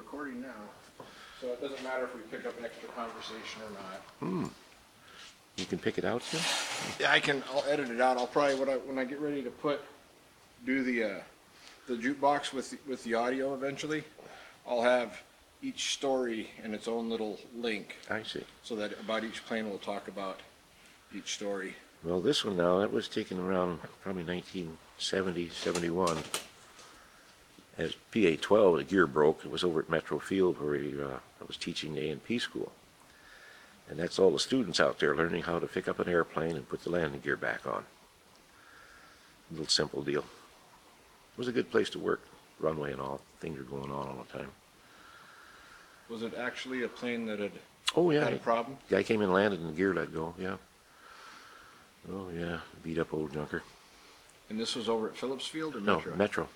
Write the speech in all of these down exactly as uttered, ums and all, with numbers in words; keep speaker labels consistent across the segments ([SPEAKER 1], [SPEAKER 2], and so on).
[SPEAKER 1] recording now, so it doesn't matter if we pick up extra conversation or not.
[SPEAKER 2] Hmm. You can pick it out, Jim?
[SPEAKER 1] Yeah, I can. I'll edit it out. I'll probably when I when I get ready to put do the uh, the jukebox with the, with the audio eventually, I'll have each story in its own little link.
[SPEAKER 2] I see.
[SPEAKER 1] So that about each plane we'll talk about each story.
[SPEAKER 2] Well, this one now, that was taken around probably nineteen seventy, seventy-one. As P A twelve, the gear broke. It was over at Metro Field where he, uh, I was teaching the A and P school. And that's all the students out there learning how to pick up an airplane and put the landing gear back on. A little simple deal. It was a good place to work, runway and all. Things were going on all the time.
[SPEAKER 1] Was it actually a plane that had
[SPEAKER 2] Oh, yeah.
[SPEAKER 1] had a problem?
[SPEAKER 2] Guy came in and landed and the gear let go, yeah. Oh, yeah. Beat up old junker.
[SPEAKER 1] And this was over at Phillips Field or
[SPEAKER 2] No,
[SPEAKER 1] Metro?
[SPEAKER 2] Metro.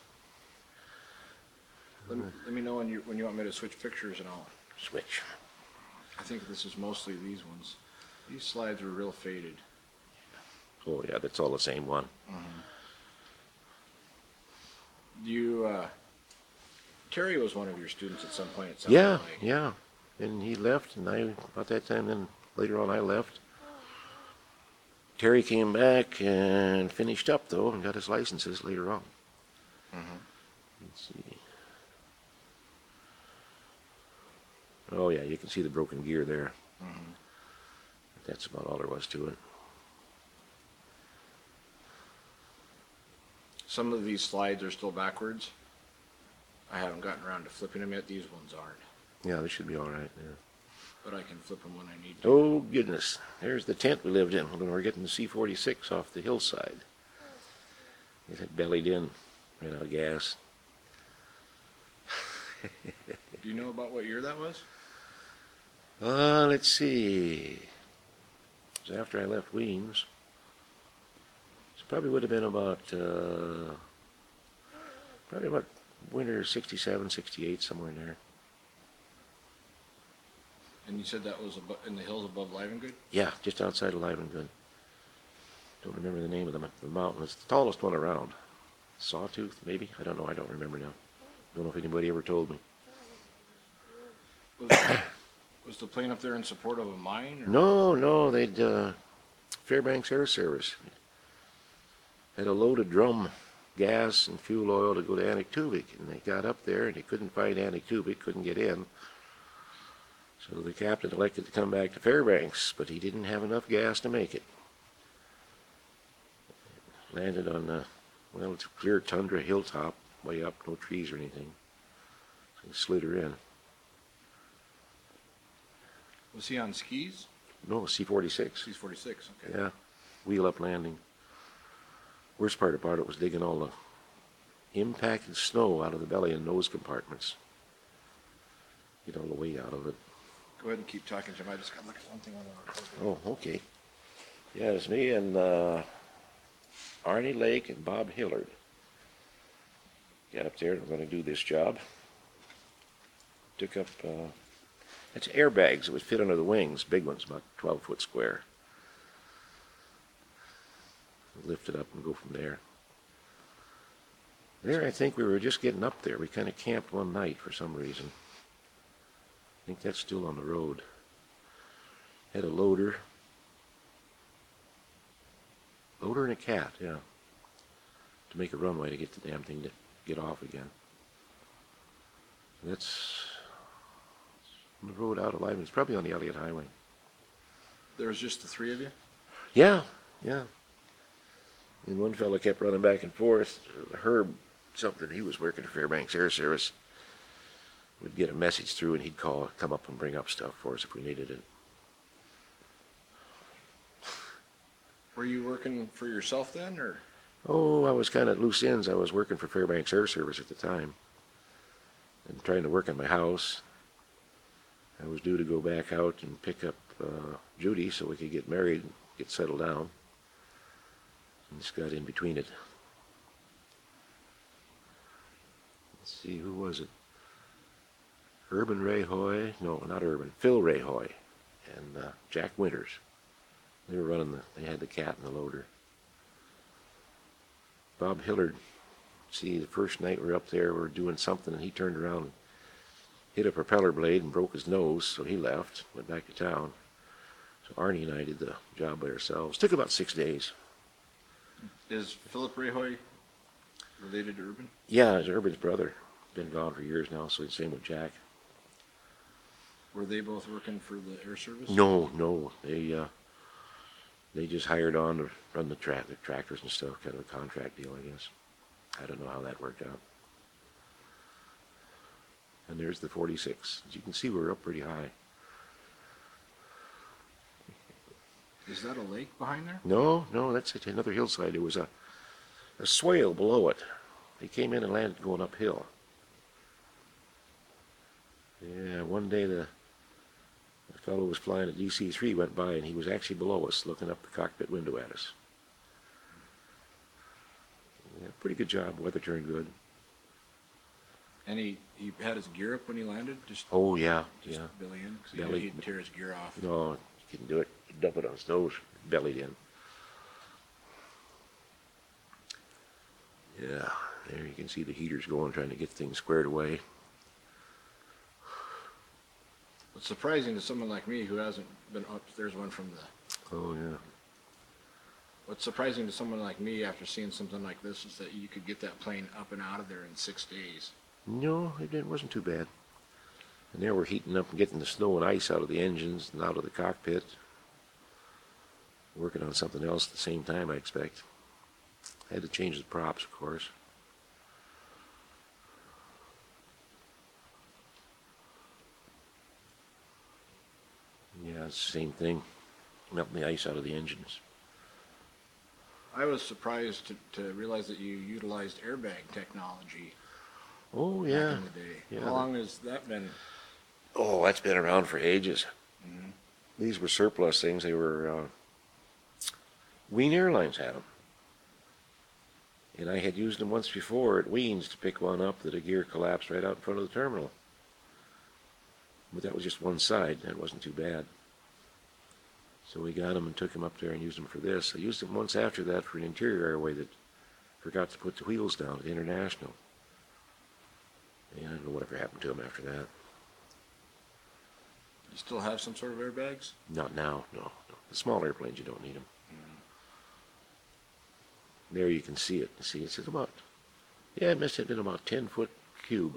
[SPEAKER 1] Let me, let me know when you when you want me to switch pictures and all.
[SPEAKER 2] Switch.
[SPEAKER 1] I think this is mostly these ones. These slides were real faded.
[SPEAKER 2] Oh, yeah, that's all the same one.
[SPEAKER 1] Mm-hmm. You, uh, Terry was one of your students at some point. It sounded
[SPEAKER 2] Yeah,
[SPEAKER 1] like.
[SPEAKER 2] yeah. And he left, and I, about that time, then later on I left. Terry came back and finished up, though, and got his licenses later on.
[SPEAKER 1] Mm-hmm.
[SPEAKER 2] Let's see. Oh, yeah, you can see the broken gear there.
[SPEAKER 1] Mm-hmm.
[SPEAKER 2] That's about all there was to it.
[SPEAKER 1] Some of these slides are still backwards. I haven't gotten around to flipping them yet. These ones aren't.
[SPEAKER 2] Yeah, they should be all right there.
[SPEAKER 1] But I can flip them when I need to.
[SPEAKER 2] Oh, goodness. There's the tent we lived in when we were getting the C forty-six off the hillside. It had bellied in, ran out of gas.
[SPEAKER 1] Do you know about what year that was?
[SPEAKER 2] Uh, let's see. It was after I left Weems. So probably would have been about, uh, probably about winter sixty-seven, sixty-eight, somewhere in there.
[SPEAKER 1] And you said that was abo- in the hills above Livengood?
[SPEAKER 2] Yeah, just outside of Livengood. Don't remember the name of the, the mountain. It's the tallest one around. Sawtooth, maybe? I don't know. I don't remember now. Don't know if anybody ever told me.
[SPEAKER 1] Was, was the plane up there in support of a mine? Or?
[SPEAKER 2] No, no, they'd, uh, Fairbanks Air Service had a loaded drum gas and fuel oil to go to Aniktuvik, and they got up there and they couldn't find Aniktuvik, couldn't get in. So the captain elected to come back to Fairbanks, but he didn't have enough gas to make it. Landed on the, well, it's a clear tundra hilltop, way up, no trees or anything. So he slid her in.
[SPEAKER 1] Was he on skis?
[SPEAKER 2] No, C forty-six.
[SPEAKER 1] C forty-six, okay.
[SPEAKER 2] Yeah, wheel up landing. Worst part about it was digging all the impacted snow out of the belly and nose compartments. Get all the weight out of it.
[SPEAKER 1] Go ahead and keep talking, Jim. I just got to look at one thing on the record.
[SPEAKER 2] Oh, okay. Yeah, it's me and uh, Arnie Lake and Bob Hillard. Got up there and we're going to do this job. Took up, uh, it's airbags that would fit under the wings, big ones, about twelve foot square. Lift it up and go from there. There, I think we were just getting up there. We kind of camped one night for some reason. I think that's still on the road. Had a loader. Loader and a cat, yeah. To make a runway to get the damn thing to get off again. That's on the road out of Lyman. It's probably on the Elliott Highway.
[SPEAKER 1] There was just the three of you?
[SPEAKER 2] Yeah, yeah. And one fellow kept running back and forth. Herb, something, he was working for Fairbanks Air Service. We'd get a message through and he'd call, come up and bring up stuff for us if we needed it.
[SPEAKER 1] Were you working for yourself then, or?
[SPEAKER 2] Oh, I was kind of loose ends. I was working for Fairbanks Air Service at the time and trying to work on my house. I was due to go back out and pick up uh, Judy so we could get married and get settled down. And just got in between it. Let's see, who was it? Urban Ray Hoy, no, not Urban, Phil Ray Hoy, and uh, Jack Winters. They were running the, they had the cat and the loader. Bob Hillard, see, the first night we were up there, we were doing something, and he turned around and hit a propeller blade and broke his nose, so he left, went back to town. So Arnie and I did the job by ourselves. Took about six days.
[SPEAKER 1] Is Philip Rehoy related to Urban?
[SPEAKER 2] Yeah, it's Urban's brother. Been gone for years now, so the same with Jack.
[SPEAKER 1] Were they both working for the Air Service?
[SPEAKER 2] No, no, they uh, they just hired on to run the, tra- the tractors and stuff, kind of a contract deal, I guess. I don't know how that worked out. And there's the forty-six. As you can see, we're up pretty high.
[SPEAKER 1] Is that a lake behind there?
[SPEAKER 2] No, no, that's it, another hillside. There was a, a swale below it. They came in and landed going uphill. Yeah, one day the, the fellow was flying a D C three, went by, and he was actually below us, looking up the cockpit window at us. Yeah, pretty good job. Weather turned good.
[SPEAKER 1] And he, he had his gear up when he landed? Just,
[SPEAKER 2] Oh, yeah,
[SPEAKER 1] just
[SPEAKER 2] yeah.
[SPEAKER 1] belly in? 'Cause he
[SPEAKER 2] Belly.
[SPEAKER 1] knew he'd tear his gear off.
[SPEAKER 2] No, he couldn't do it. He'd dump it on his nose, bellied in. Yeah, there you can see the heaters going, trying to get things squared away.
[SPEAKER 1] It's surprising to someone like me who hasn't been up. There's one from the.
[SPEAKER 2] Oh, yeah.
[SPEAKER 1] What's surprising to someone like me after seeing something like this is that you could get that plane up and out of there in six days.
[SPEAKER 2] No, it didn't- wasn't too bad. And there we're heating up and getting the snow and ice out of the engines and out of the cockpit. Working on something else at the same time, I expect. Had to change the props, of course. Yeah, it's the same thing. Melting the ice out of the engines.
[SPEAKER 1] I was surprised to, to realize that you utilized airbag technology
[SPEAKER 2] Oh,
[SPEAKER 1] back
[SPEAKER 2] yeah.
[SPEAKER 1] in the day.
[SPEAKER 2] Yeah.
[SPEAKER 1] How long has that been?
[SPEAKER 2] Oh, that's been around for ages.
[SPEAKER 1] Mhm.
[SPEAKER 2] These were surplus things. They were, uh, Wien Airlines had them. And I had used them once before at Wien's to pick one up that a gear collapsed right out in front of the terminal. But that was just one side. That wasn't too bad. So we got them and took them up there and used them for this. I used them once after that for an interior airway that forgot to put the wheels down at International. And I don't know whatever happened to them after that.
[SPEAKER 1] You still have some sort of airbags?
[SPEAKER 2] Not now, no. no. The small airplanes, you don't need them. There you can see it. You see, it's about, yeah, it must have been about ten foot cube.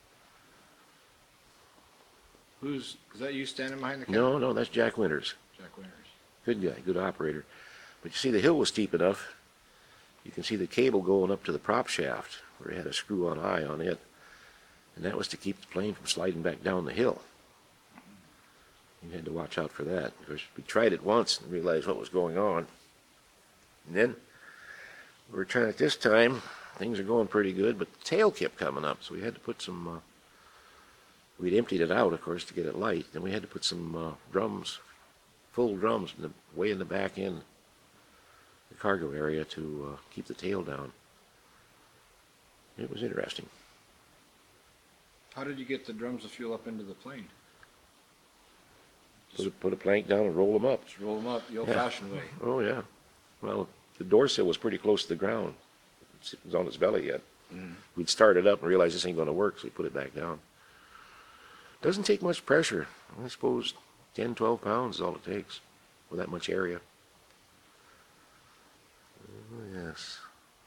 [SPEAKER 1] Who's, is that you standing behind the camera?
[SPEAKER 2] No, no, that's Jack Winters.
[SPEAKER 1] Jack Winters.
[SPEAKER 2] Good guy, good operator. But you see, the hill was steep enough. You can see the cable going up to the prop shaft, where it had a screw-on eye on it. And that was to keep the plane from sliding back down the hill. You had to watch out for that. Because we tried it once and realized what was going on. And then we were trying it this time. Things are going pretty good, but the tail kept coming up, so we had to put some, uh, we'd emptied it out, of course, to get it light. Then we had to put some uh, drums, full drums, in the, way in the back end, the cargo area, to uh, keep the tail down. It was interesting.
[SPEAKER 1] How did you get the drums of fuel up into the plane?
[SPEAKER 2] Put a, put a plank down and roll them up.
[SPEAKER 1] Just roll them up the old-fashioned way.
[SPEAKER 2] Oh, yeah. Well, the door sill was pretty close to the ground. It was on its belly yet.
[SPEAKER 1] Mhm.
[SPEAKER 2] We'd start it up and realize this ain't going to work, so we put it back down. Doesn't take much pressure. I suppose ten, twelve pounds is all it takes with that much area. Oh, yes.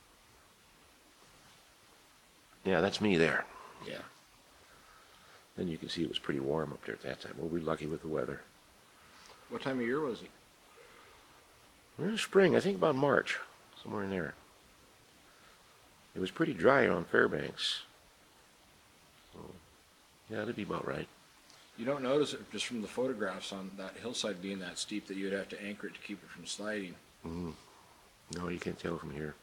[SPEAKER 2] Yeah, that's me there. Yeah. Then you can see it was pretty warm up there at that time. Well, we were lucky with the weather.
[SPEAKER 1] What time of year was it?
[SPEAKER 2] In the spring, I think about March, somewhere in there. It was pretty dry on Fairbanks. So, yeah, that'd be about right.
[SPEAKER 1] You don't notice it just from the photographs on that hillside being that steep that you'd have to anchor it to keep it from sliding.
[SPEAKER 2] Mm. No, you can't tell from here.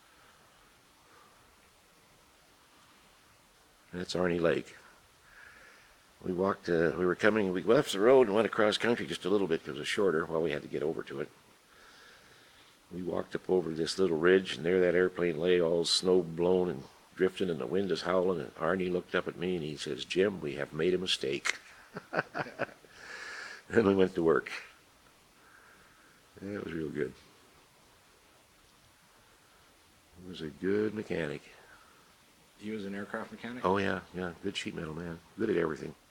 [SPEAKER 2] That's Arnie Lake. We walked, uh, we were coming, we left the road and went across country just a little bit because it was shorter while we had to get over to it. We walked up over this little ridge, and there that airplane lay, all snow blown and drifting, and the wind is howling, and Arnie looked up at me and he says, "Jim, we have made a mistake." And we went to work. Yeah, it was real good. He was a good mechanic.
[SPEAKER 1] He was an aircraft mechanic?
[SPEAKER 2] Oh, yeah, yeah, good sheet metal man. Good at everything.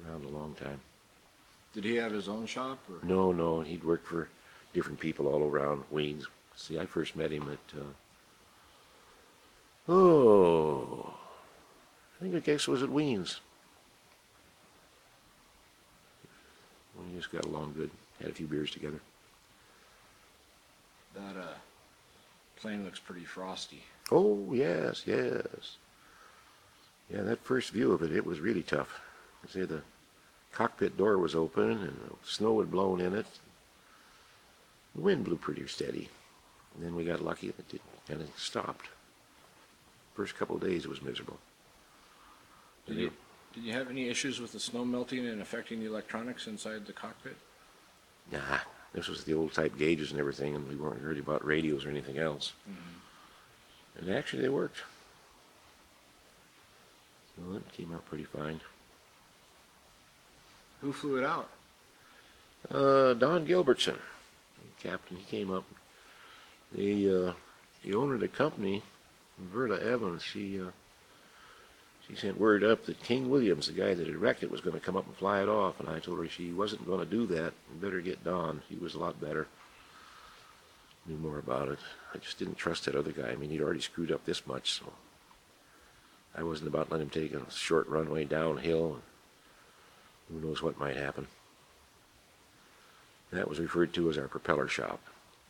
[SPEAKER 2] around a long time.
[SPEAKER 1] Did he have his own shop or?
[SPEAKER 2] No, no, he'd worked for different people all around Weens. See, I first met him at, uh, oh, I think I guess it was at Weens. We just got along good, had a few beers together.
[SPEAKER 1] That uh, plane looks pretty frosty.
[SPEAKER 2] Oh, yes, yes. Yeah, that first view of it, it was really tough. See, the cockpit door was open and the snow had blown in it. The wind blew pretty steady. And then we got lucky and it kind of stopped. First couple of days it was miserable.
[SPEAKER 1] Did you, did you have any issues with the snow melting and affecting the electronics inside the cockpit?
[SPEAKER 2] Nah, this was the old type gauges and everything, and we weren't worried about radios or anything else. Mm-hmm. And actually they worked. So it came out pretty fine.
[SPEAKER 1] Who flew it out?
[SPEAKER 2] Uh, Don Gilbertson, captain, he came up. The, uh, the owner of the company, Verta Evans, she, uh, she sent word up that King Williams, the guy that had wrecked it, was going to come up and fly it off, and I told her she wasn't going to do that. You better get Don. He was a lot better. Knew more about it. I just didn't trust that other guy. I mean, he'd already screwed up this much, so I wasn't about to let him take a short runway downhill. Who knows what might happen. That was referred to as our propeller shop.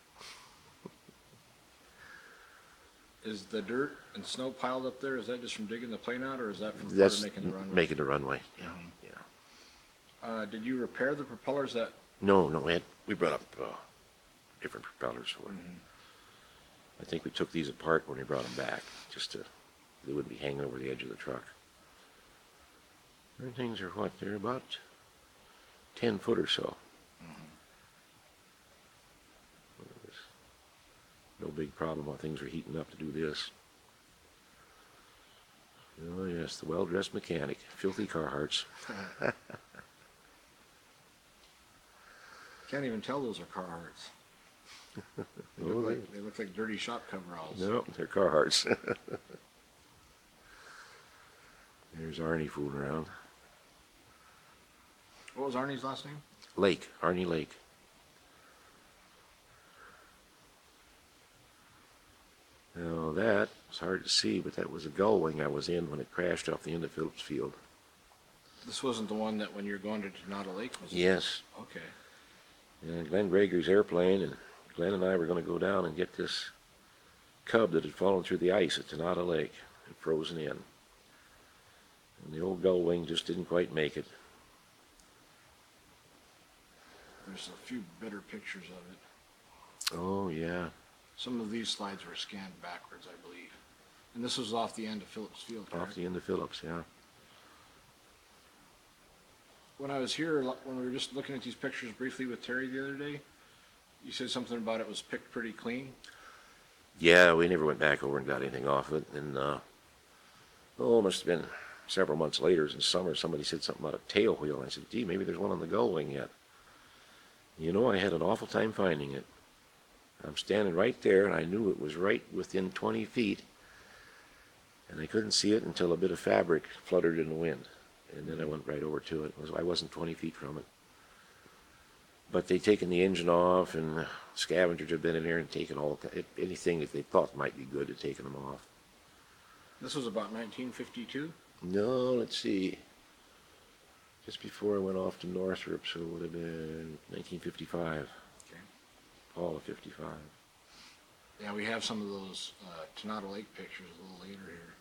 [SPEAKER 1] Is the dirt and snow piled up there, is that just from digging the plane out, or is that from part
[SPEAKER 2] That's
[SPEAKER 1] of making the runway?
[SPEAKER 2] making the runway. Yeah, yeah.
[SPEAKER 1] Uh, did you repair the propellers that?
[SPEAKER 2] No, no, we had, we brought up uh, different propellers for it. I think we took these apart when we brought them back, just to, they wouldn't be hanging over the edge of the truck. Their things are what? They're about ten foot or so. No big problem while things were heating up to do this. Oh yes, the well-dressed mechanic, filthy Carhartts.
[SPEAKER 1] Can't even tell those are Carhartts. They
[SPEAKER 2] Oh,
[SPEAKER 1] look
[SPEAKER 2] they-
[SPEAKER 1] like, they look like dirty shop coveralls.
[SPEAKER 2] No, they're Carhartts. There's Arnie fooling around.
[SPEAKER 1] What was Arnie's last name?
[SPEAKER 2] Lake, Arnie Lake. Now that was hard to see, but that was a gull wing I was in when it crashed off the end of Phillips Field.
[SPEAKER 1] This wasn't the one that when you're going to Donata Lake was it?
[SPEAKER 2] Yes.
[SPEAKER 1] Okay.
[SPEAKER 2] And Glenn Gregory's airplane, and Glenn and I were going to go down and get this cub that had fallen through the ice at Donata Lake and frozen in. And the old gull wing just didn't quite make it.
[SPEAKER 1] There's a few better pictures of it.
[SPEAKER 2] Oh, yeah.
[SPEAKER 1] Some of these slides were scanned backwards, I believe. And this was off the end of Phillips Field, correct?
[SPEAKER 2] Off the end of Phillips, yeah.
[SPEAKER 1] When I was here, when we were just looking at these pictures briefly with Terry the other day, you said something about it was picked pretty clean.
[SPEAKER 2] Yeah, we never went back over and got anything off of it. And, uh, oh, it must have been several months later, in summer, somebody said something about a tail wheel. And I said, gee, maybe there's one on the gull wing yet. You know, I had an awful time finding it. I'm standing right there, and I knew it was right within twenty feet. And I couldn't see it until a bit of fabric fluttered in the wind. And then I went right over to it. I wasn't twenty feet from it. But they'd taken the engine off, and the scavengers had been in there and taken all anything that they thought might be good, had taken them off.
[SPEAKER 1] This was about nineteen fifty-two?
[SPEAKER 2] No, let's see. Just before I went off to Northrop, so it would have been nineteen fifty-five.
[SPEAKER 1] Okay.
[SPEAKER 2] Fall of fifty-five.
[SPEAKER 1] Yeah, we have some of those uh, Donata Lake pictures a little later here.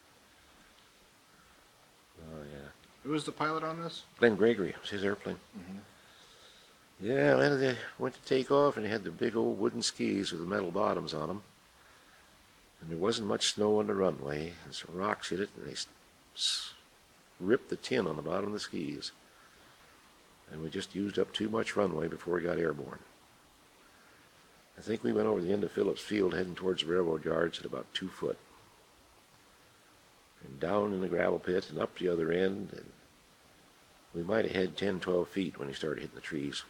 [SPEAKER 2] Oh, yeah.
[SPEAKER 1] Who was the pilot on this?
[SPEAKER 2] Glenn Gregory, it was his airplane. Mm-hmm. Yeah, well, they went to take off, and they had the big old wooden skis with the metal bottoms on them. And there wasn't much snow on the runway, and some rocks hit it, and they s- s- ripped the tin on the bottom of the skis. And we just used up too much runway before we got airborne. I think we went over the end of Phillips Field heading towards the railroad yards at about two foot. And down in the gravel pit and up the other end, and we might have had ten, twelve feet when he started hitting the trees.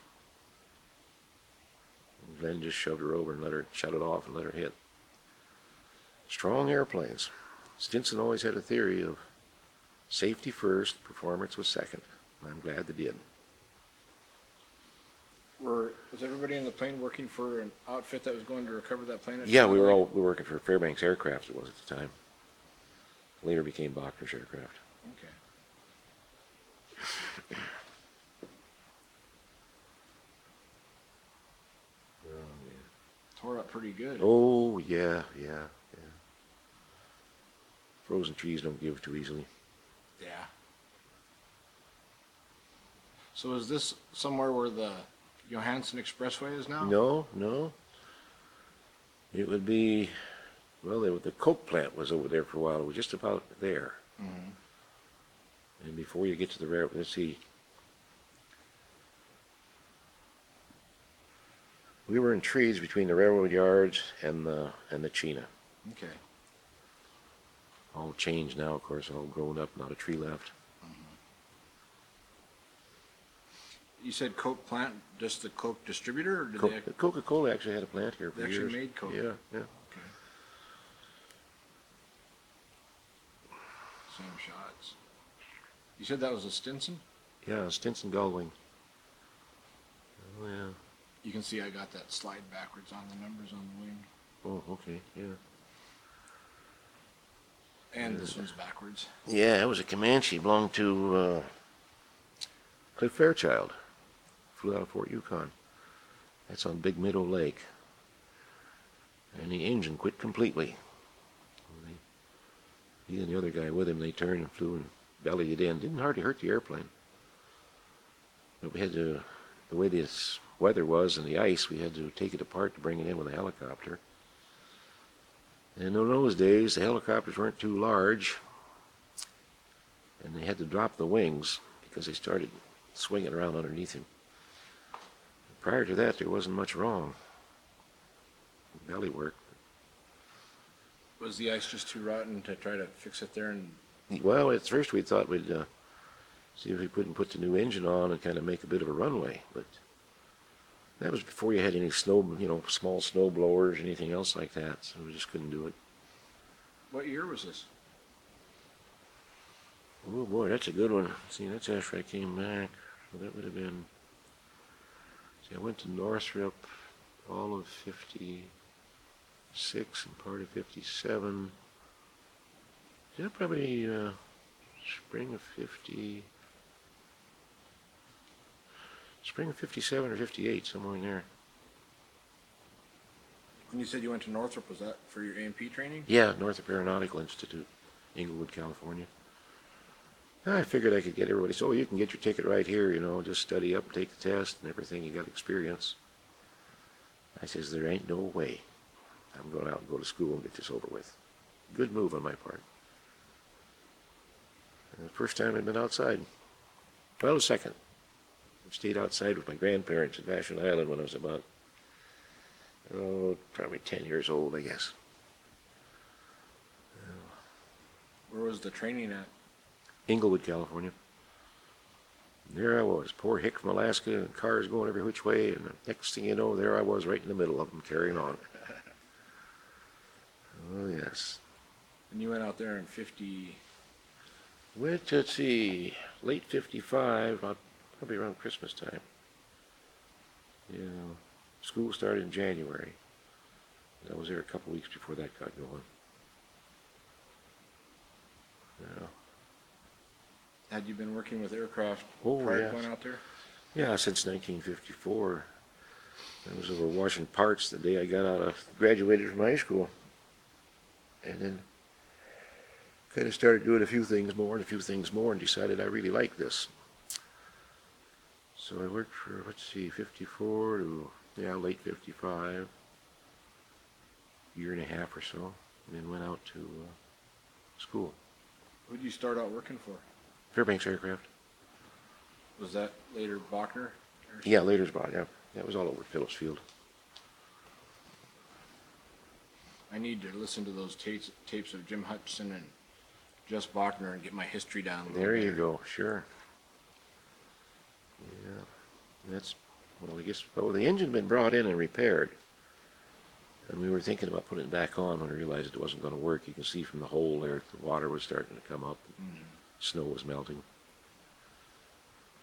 [SPEAKER 2] And Glenn just shoved her over and let her shut it off and let her hit. Strong airplanes. Stinson always had a theory of safety first, performance was second. I'm glad they did.
[SPEAKER 1] Were, was everybody in the plane working for an outfit that was going to recover that plane? at
[SPEAKER 2] Yeah, we were
[SPEAKER 1] Chicago?
[SPEAKER 2] all, we were working for Fairbanks Aircraft, it was at the time. Later became Bachner's Aircraft.
[SPEAKER 1] Okay. Tore up pretty good.
[SPEAKER 2] Oh, yeah, yeah, yeah. Frozen trees don't give too easily.
[SPEAKER 1] Yeah. So is this somewhere where the Johansson Expressway is now?
[SPEAKER 2] No, no. It would be, well, the, the Coke plant was over there for a while. It was just about there.
[SPEAKER 1] Mhm.
[SPEAKER 2] And before you get to the railroad, let's see. We were in trees between the railroad yards and the and the Chena.
[SPEAKER 1] Okay.
[SPEAKER 2] All changed now, of course, all grown up, not a tree left.
[SPEAKER 1] You said Coke plant, just the Coke distributor, or did
[SPEAKER 2] Co-
[SPEAKER 1] they?
[SPEAKER 2] Coca-Cola actually had a plant here for
[SPEAKER 1] They
[SPEAKER 2] years.
[SPEAKER 1] actually made Coke?
[SPEAKER 2] Yeah, yeah.
[SPEAKER 1] Okay. Same shots. You said that was a Stinson?
[SPEAKER 2] Yeah, Stinson Gullwing. Oh, yeah.
[SPEAKER 1] You can see I got that slide backwards on the numbers on the wing.
[SPEAKER 2] Oh, okay, yeah.
[SPEAKER 1] And this one's backwards.
[SPEAKER 2] Yeah, it was a Comanche, belonged to uh, Cliff Fairchild. Flew out of Fort Yukon. That's on Big Meadow Lake. And the engine quit completely. He and the other guy with him, they turned and flew and bellied it in. Didn't hardly hurt the airplane. But we had to, the way this weather was and the ice, we had to take it apart to bring it in with a helicopter. And in those days, the helicopters weren't too large, and they had to drop the wings because they started swinging around underneath him. Prior to that, there wasn't much wrong. Belly work.
[SPEAKER 1] Was the ice just too rotten to try to fix it there? And
[SPEAKER 2] Well, at first we thought we'd uh, see if we couldn't put the new engine on and kind of make a bit of a runway, but that was before you had any snow, you know, small snow blowers, anything else like that, so we just couldn't do it.
[SPEAKER 1] what year was this?
[SPEAKER 2] Oh boy, that's a good one. See, that's after I came back. So that would have been, see, I went to Northrop all of fifty-six and part of fifty-seven. Yeah, probably uh, spring of fifty, spring of fifty-seven or fifty-eight, somewhere in there.
[SPEAKER 1] When you said you went to Northrop, was that for your A and P training?
[SPEAKER 2] Yeah, Northrop Aeronautical Institute, Inglewood, California. I figured I could get everybody, so you can get your ticket right here, you know, just study up, take the test and everything, you got experience. I says, there ain't no way I'm going out and go to school and get this over with. Good move on my part. And the first time I'd been outside. Well, the second. I stayed outside with my grandparents at Vashon Island when I was about, oh, probably ten years old, I guess.
[SPEAKER 1] Where was the training at?
[SPEAKER 2] Inglewood, California. There I was, poor hick from Alaska, and cars going every which way, and the next thing you know, there I was right in the middle of them, carrying on. Oh, yes.
[SPEAKER 1] And you went out there in fifty.
[SPEAKER 2] Went, let's see, late fifty-five, about, probably around Christmas time. Yeah, school started in January. I was there a couple weeks before that got going. Yeah.
[SPEAKER 1] Had you been working with aircraft
[SPEAKER 2] Oh,
[SPEAKER 1] prior
[SPEAKER 2] yes.
[SPEAKER 1] to going out there?
[SPEAKER 2] Yeah, since nineteen fifty-four. I was over washing parts the day I got out of, graduated from high school. And then kind of started doing a few things more and a few things more and decided I really liked this. So I worked for, let's see, fifty-four to, yeah, late fifty-five, year and a half or so, and then went out to uh, school.
[SPEAKER 1] Who did you start out working for?
[SPEAKER 2] Fairbanks Aircraft.
[SPEAKER 1] Was that later Bachner? Or
[SPEAKER 2] Yeah, later's bought, yeah. That was all over Phillips Field.
[SPEAKER 1] I need to listen to those tapes, tapes of Jim Hutchison and Jess Bachner and get my history down a little
[SPEAKER 2] There you
[SPEAKER 1] better.
[SPEAKER 2] go, sure. Yeah, that's, well, I guess, well, the engine had been brought in and repaired. And we were thinking about putting it back on when we realized it wasn't going to work. You can see from the hole there, the water was starting to come up.
[SPEAKER 1] Mhm.
[SPEAKER 2] Snow was melting.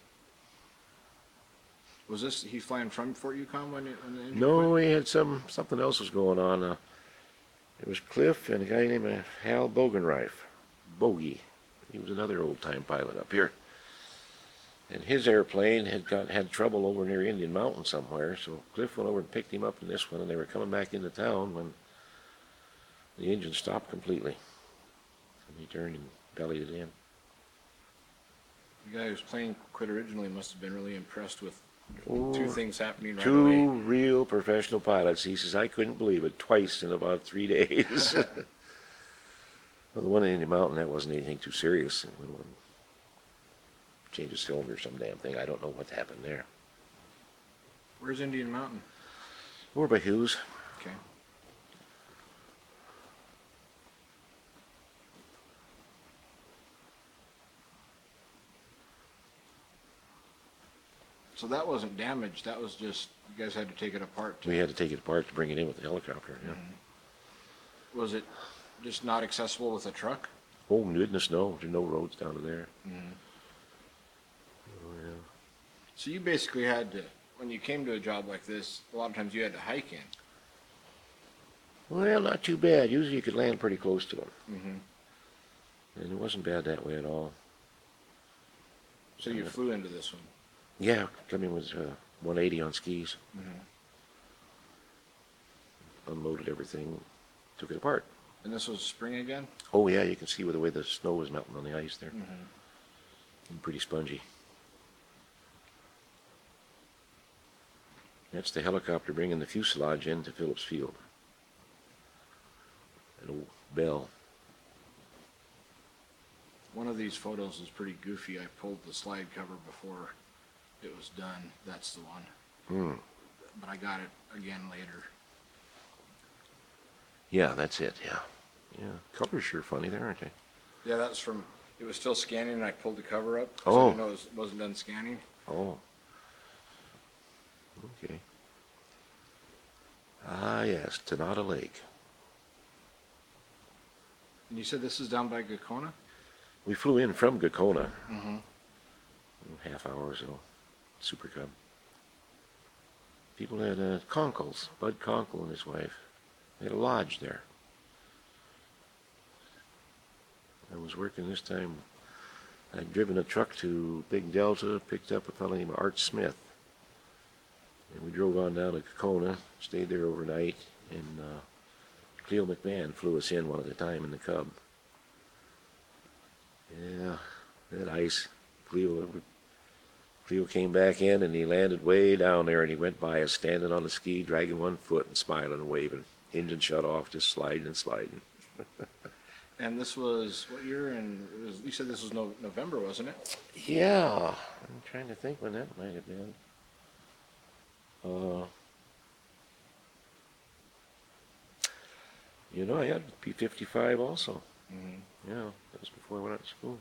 [SPEAKER 1] Was this, he's flying from Fort Yukon when, it, when the engine
[SPEAKER 2] No,
[SPEAKER 1] quit?
[SPEAKER 2] he had some, something else was going on. Uh, it was Cliff and a guy named uh, Hal Bogenreif. Bogey. He was another old-time pilot up here. And his airplane had got had trouble over near Indian Mountain somewhere, so Cliff went over and picked him up in this one, and they were coming back into town when the engine stopped completely. And he turned and bellied it in.
[SPEAKER 1] The guy whose plane quit originally must have been really impressed with
[SPEAKER 2] Oh,
[SPEAKER 1] two things happening right
[SPEAKER 2] Two
[SPEAKER 1] away.
[SPEAKER 2] real professional pilots. He says, I couldn't believe it, twice in about three days. Well, the one in Indian Mountain, that wasn't anything too serious. It went on, changed a cylinder or some damn thing. I don't know what happened there.
[SPEAKER 1] Where's Indian Mountain?
[SPEAKER 2] Over by Hughes.
[SPEAKER 1] Okay. So that wasn't damaged, that was just, you guys had to take it apart. to-
[SPEAKER 2] We had to take it apart to bring it in with the helicopter. Yeah.
[SPEAKER 1] Was it just not accessible with a truck?
[SPEAKER 2] Oh, goodness, no. There's no roads down to there.
[SPEAKER 1] Mm-hmm.
[SPEAKER 2] Oh, yeah.
[SPEAKER 1] So you basically had to, when you came to a job like this, a lot of times you had to hike in.
[SPEAKER 2] Well, not too bad. Usually you could land pretty close to them.
[SPEAKER 1] Mm-hmm.
[SPEAKER 2] And it wasn't bad that way at all.
[SPEAKER 1] So you flew into this one.
[SPEAKER 2] Yeah, coming was uh, one eighty on skis.
[SPEAKER 1] Mm-hmm.
[SPEAKER 2] Unloaded everything, took it apart.
[SPEAKER 1] And this was spring again?
[SPEAKER 2] Oh, yeah, you can see with the way the snow was melting on the ice there.
[SPEAKER 1] Mm-hmm.
[SPEAKER 2] And pretty spongy. That's the helicopter bringing the fuselage into Phillips Field. An old Bell.
[SPEAKER 1] One of these photos is pretty goofy. I pulled the slide cover before it was done. That's the one.
[SPEAKER 2] Hmm.
[SPEAKER 1] But I got it again later.
[SPEAKER 2] Yeah, that's it, yeah. Yeah, colors sure funny there, aren't they?
[SPEAKER 1] Yeah, that's from, it was still scanning and I pulled the cover up. 'cause
[SPEAKER 2] Oh.
[SPEAKER 1] I didn't know it was, wasn't done scanning.
[SPEAKER 2] Oh. Okay. Ah, yes, Tenada Lake.
[SPEAKER 1] And you said this is down by Gakona?
[SPEAKER 2] We flew in from Gakona,
[SPEAKER 1] Mm-hmm.
[SPEAKER 2] half hour or so, Super Cub. People had uh, Conkles, Bud Conkle and his wife. They had a lodge there. I was working this time. I'd driven a truck to Big Delta, picked up a fellow named Art Smith. And we drove on down to Gakona, stayed there overnight, and uh, Cleo McMahon flew us in one at a time in the Cub. Yeah, that ice. Cleo, Cleo came back in and he landed way down there and he went by us standing on the ski, dragging one foot and smiling and waving. Engine shut off, just sliding and sliding.
[SPEAKER 1] And this was, what year? And it was, you said this was no, November, wasn't it?
[SPEAKER 2] Yeah, I'm trying to think when that might have been. Uh, you know, I had P fifty-five also.
[SPEAKER 1] Mm-hmm.
[SPEAKER 2] Yeah, that was before I went out to school.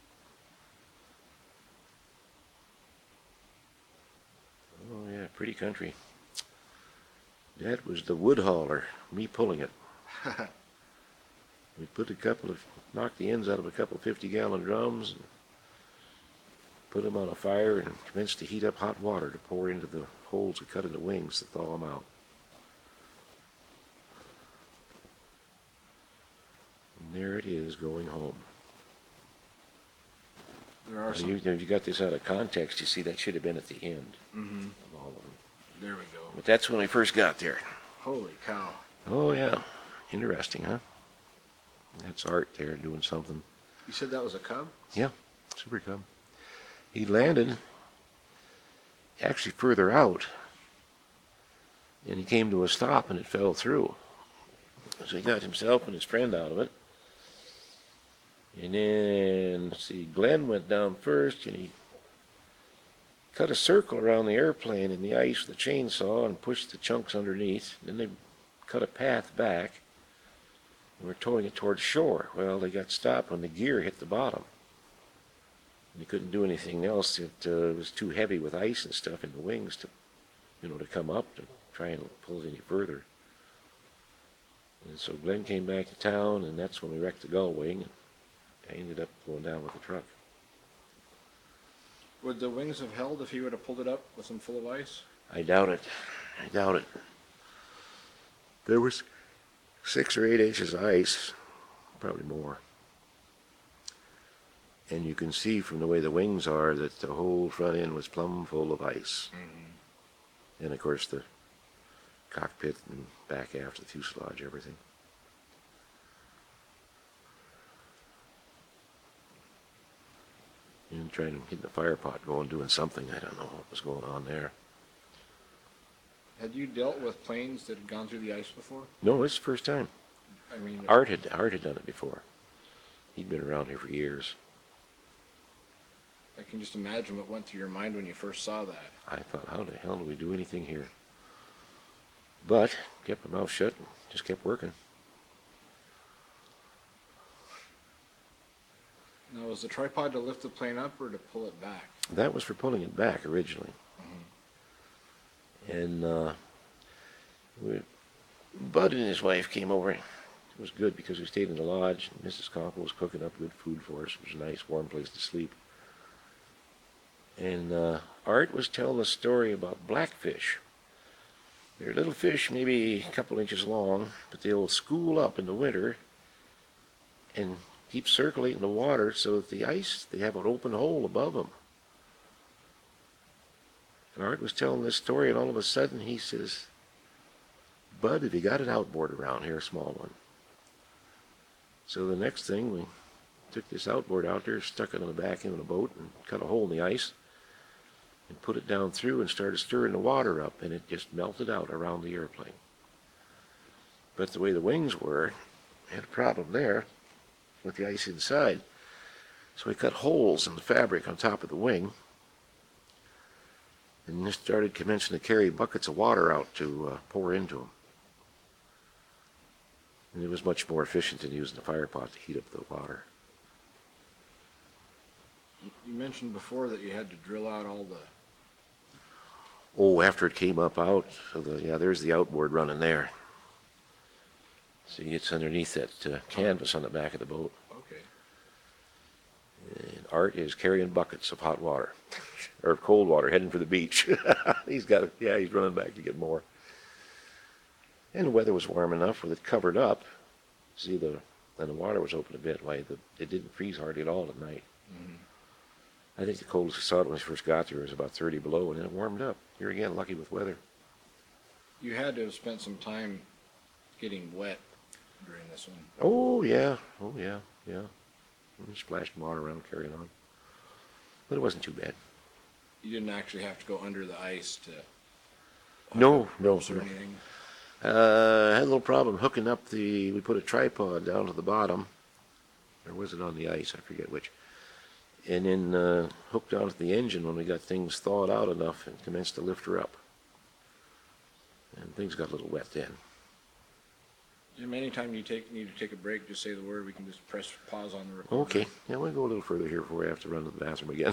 [SPEAKER 2] Oh yeah, pretty country. That was the wood hauler, me pulling it. We put a couple of, knocked the ends out of a couple fifty gallon drums and put them on a fire and commenced to heat up hot water to pour into the holes we cut in the wings to thaw them out. And there it is going home.
[SPEAKER 1] There are
[SPEAKER 2] Now,
[SPEAKER 1] some.
[SPEAKER 2] you, if you got this out of context, you see that should have been at the end
[SPEAKER 1] Mm-hmm.
[SPEAKER 2] of all of them.
[SPEAKER 1] There we go.
[SPEAKER 2] But that's when we first got there.
[SPEAKER 1] Holy cow.
[SPEAKER 2] Oh yeah, interesting, huh? That's Art there doing something.
[SPEAKER 1] You said that was a Cub?
[SPEAKER 2] Yeah, Super Cub. He landed actually further out, and he came to a stop and it fell through. So he got himself and his friend out of it. And then, let's see, Glenn went down first and he cut a circle around the airplane in the ice with a chainsaw and pushed the chunks underneath. Then they cut a path back and were towing it towards shore. Well, they got stopped when the gear hit the bottom. And they couldn't do anything else. It uh, was too heavy with ice and stuff in the wings to, you know, to come up to try and pull it any further. And so Glenn came back to town, and that's when we wrecked the gull wing. And I ended up going down with the truck.
[SPEAKER 1] Would the wings have held if he would have pulled it up with them full of ice?
[SPEAKER 2] I doubt it. I doubt it. There was six or eight inches of ice, probably more. And you can see from the way the wings are that the whole front end was plumb full of ice. Mm-hmm. And of course the cockpit and back aft, the fuselage, everything. And trying to get the fire pot going, doing something. I don't know what was going on there.
[SPEAKER 1] Had you dealt with planes that had gone through the ice before?
[SPEAKER 2] No, it's the first time.
[SPEAKER 1] I mean,
[SPEAKER 2] Art had Art had done it before. He'd been around here for years.
[SPEAKER 1] I can just imagine what went through your mind when you first saw that.
[SPEAKER 2] I thought, how the hell do we do anything here? But kept my mouth shut and just kept working.
[SPEAKER 1] Now, was the tripod to lift the plane up or to pull it back?
[SPEAKER 2] That was for pulling it back originally. Mm-hmm. And uh, we, Bud and his wife came over. It was good because we stayed in the lodge. And Missus Conkle was cooking up good food for us. It was a nice, warm place to sleep. And uh, Art was telling a story about blackfish. They're little fish, maybe a couple inches long, but they'll school up in the winter and keep circulating the water so that the ice, they have an open hole above them. And Art was telling this story, and all of a sudden he says, Bud, have you got an outboard around here, a small one? So the next thing, we took this outboard out there, stuck it on the back end of the boat, and cut a hole in the ice, and put it down through and started stirring the water up, and it just melted out around the airplane. But the way the wings were, had a problem there with the ice inside. So we cut holes in the fabric on top of the wing, and just started commencing to carry buckets of water out to uh, pour into them. And it was much more efficient than using the fire pot to heat up the water.
[SPEAKER 1] You mentioned before that you had to drill out all the...
[SPEAKER 2] Oh, after it came up out, so the, yeah, there's the outboard running there. See, it's underneath that uh, canvas on the back of the boat.
[SPEAKER 1] Okay.
[SPEAKER 2] And Art is carrying buckets of hot water, or cold water, heading for the beach. He's got, yeah, he's running back to get more. And the weather was warm enough with it covered up. See, the and the water was open a bit. Why the it didn't freeze hardly at all at night. Mm-hmm. I think the coldest we saw it when we first got there was about thirty below, and then it warmed up. Here again, lucky with weather.
[SPEAKER 1] You had to have spent some time getting wet during this one.
[SPEAKER 2] Oh yeah, oh yeah, yeah. We splashed water around, carrying on. But it wasn't too bad.
[SPEAKER 1] You didn't actually have to go under the ice to...
[SPEAKER 2] No, no,
[SPEAKER 1] or
[SPEAKER 2] no.
[SPEAKER 1] anything?
[SPEAKER 2] Uh, I had a little problem hooking up the, we put a tripod down to the bottom, or was it on the ice, I forget which, and then uh, hooked onto the engine when we got things thawed out enough and commenced to lift her up. And things got a little wet then.
[SPEAKER 1] Jim, anytime you take, need to take a break, just say the word, we can just press pause on the recorder.
[SPEAKER 2] Okay, yeah, we'll go a little further here before we have to run to the bathroom again.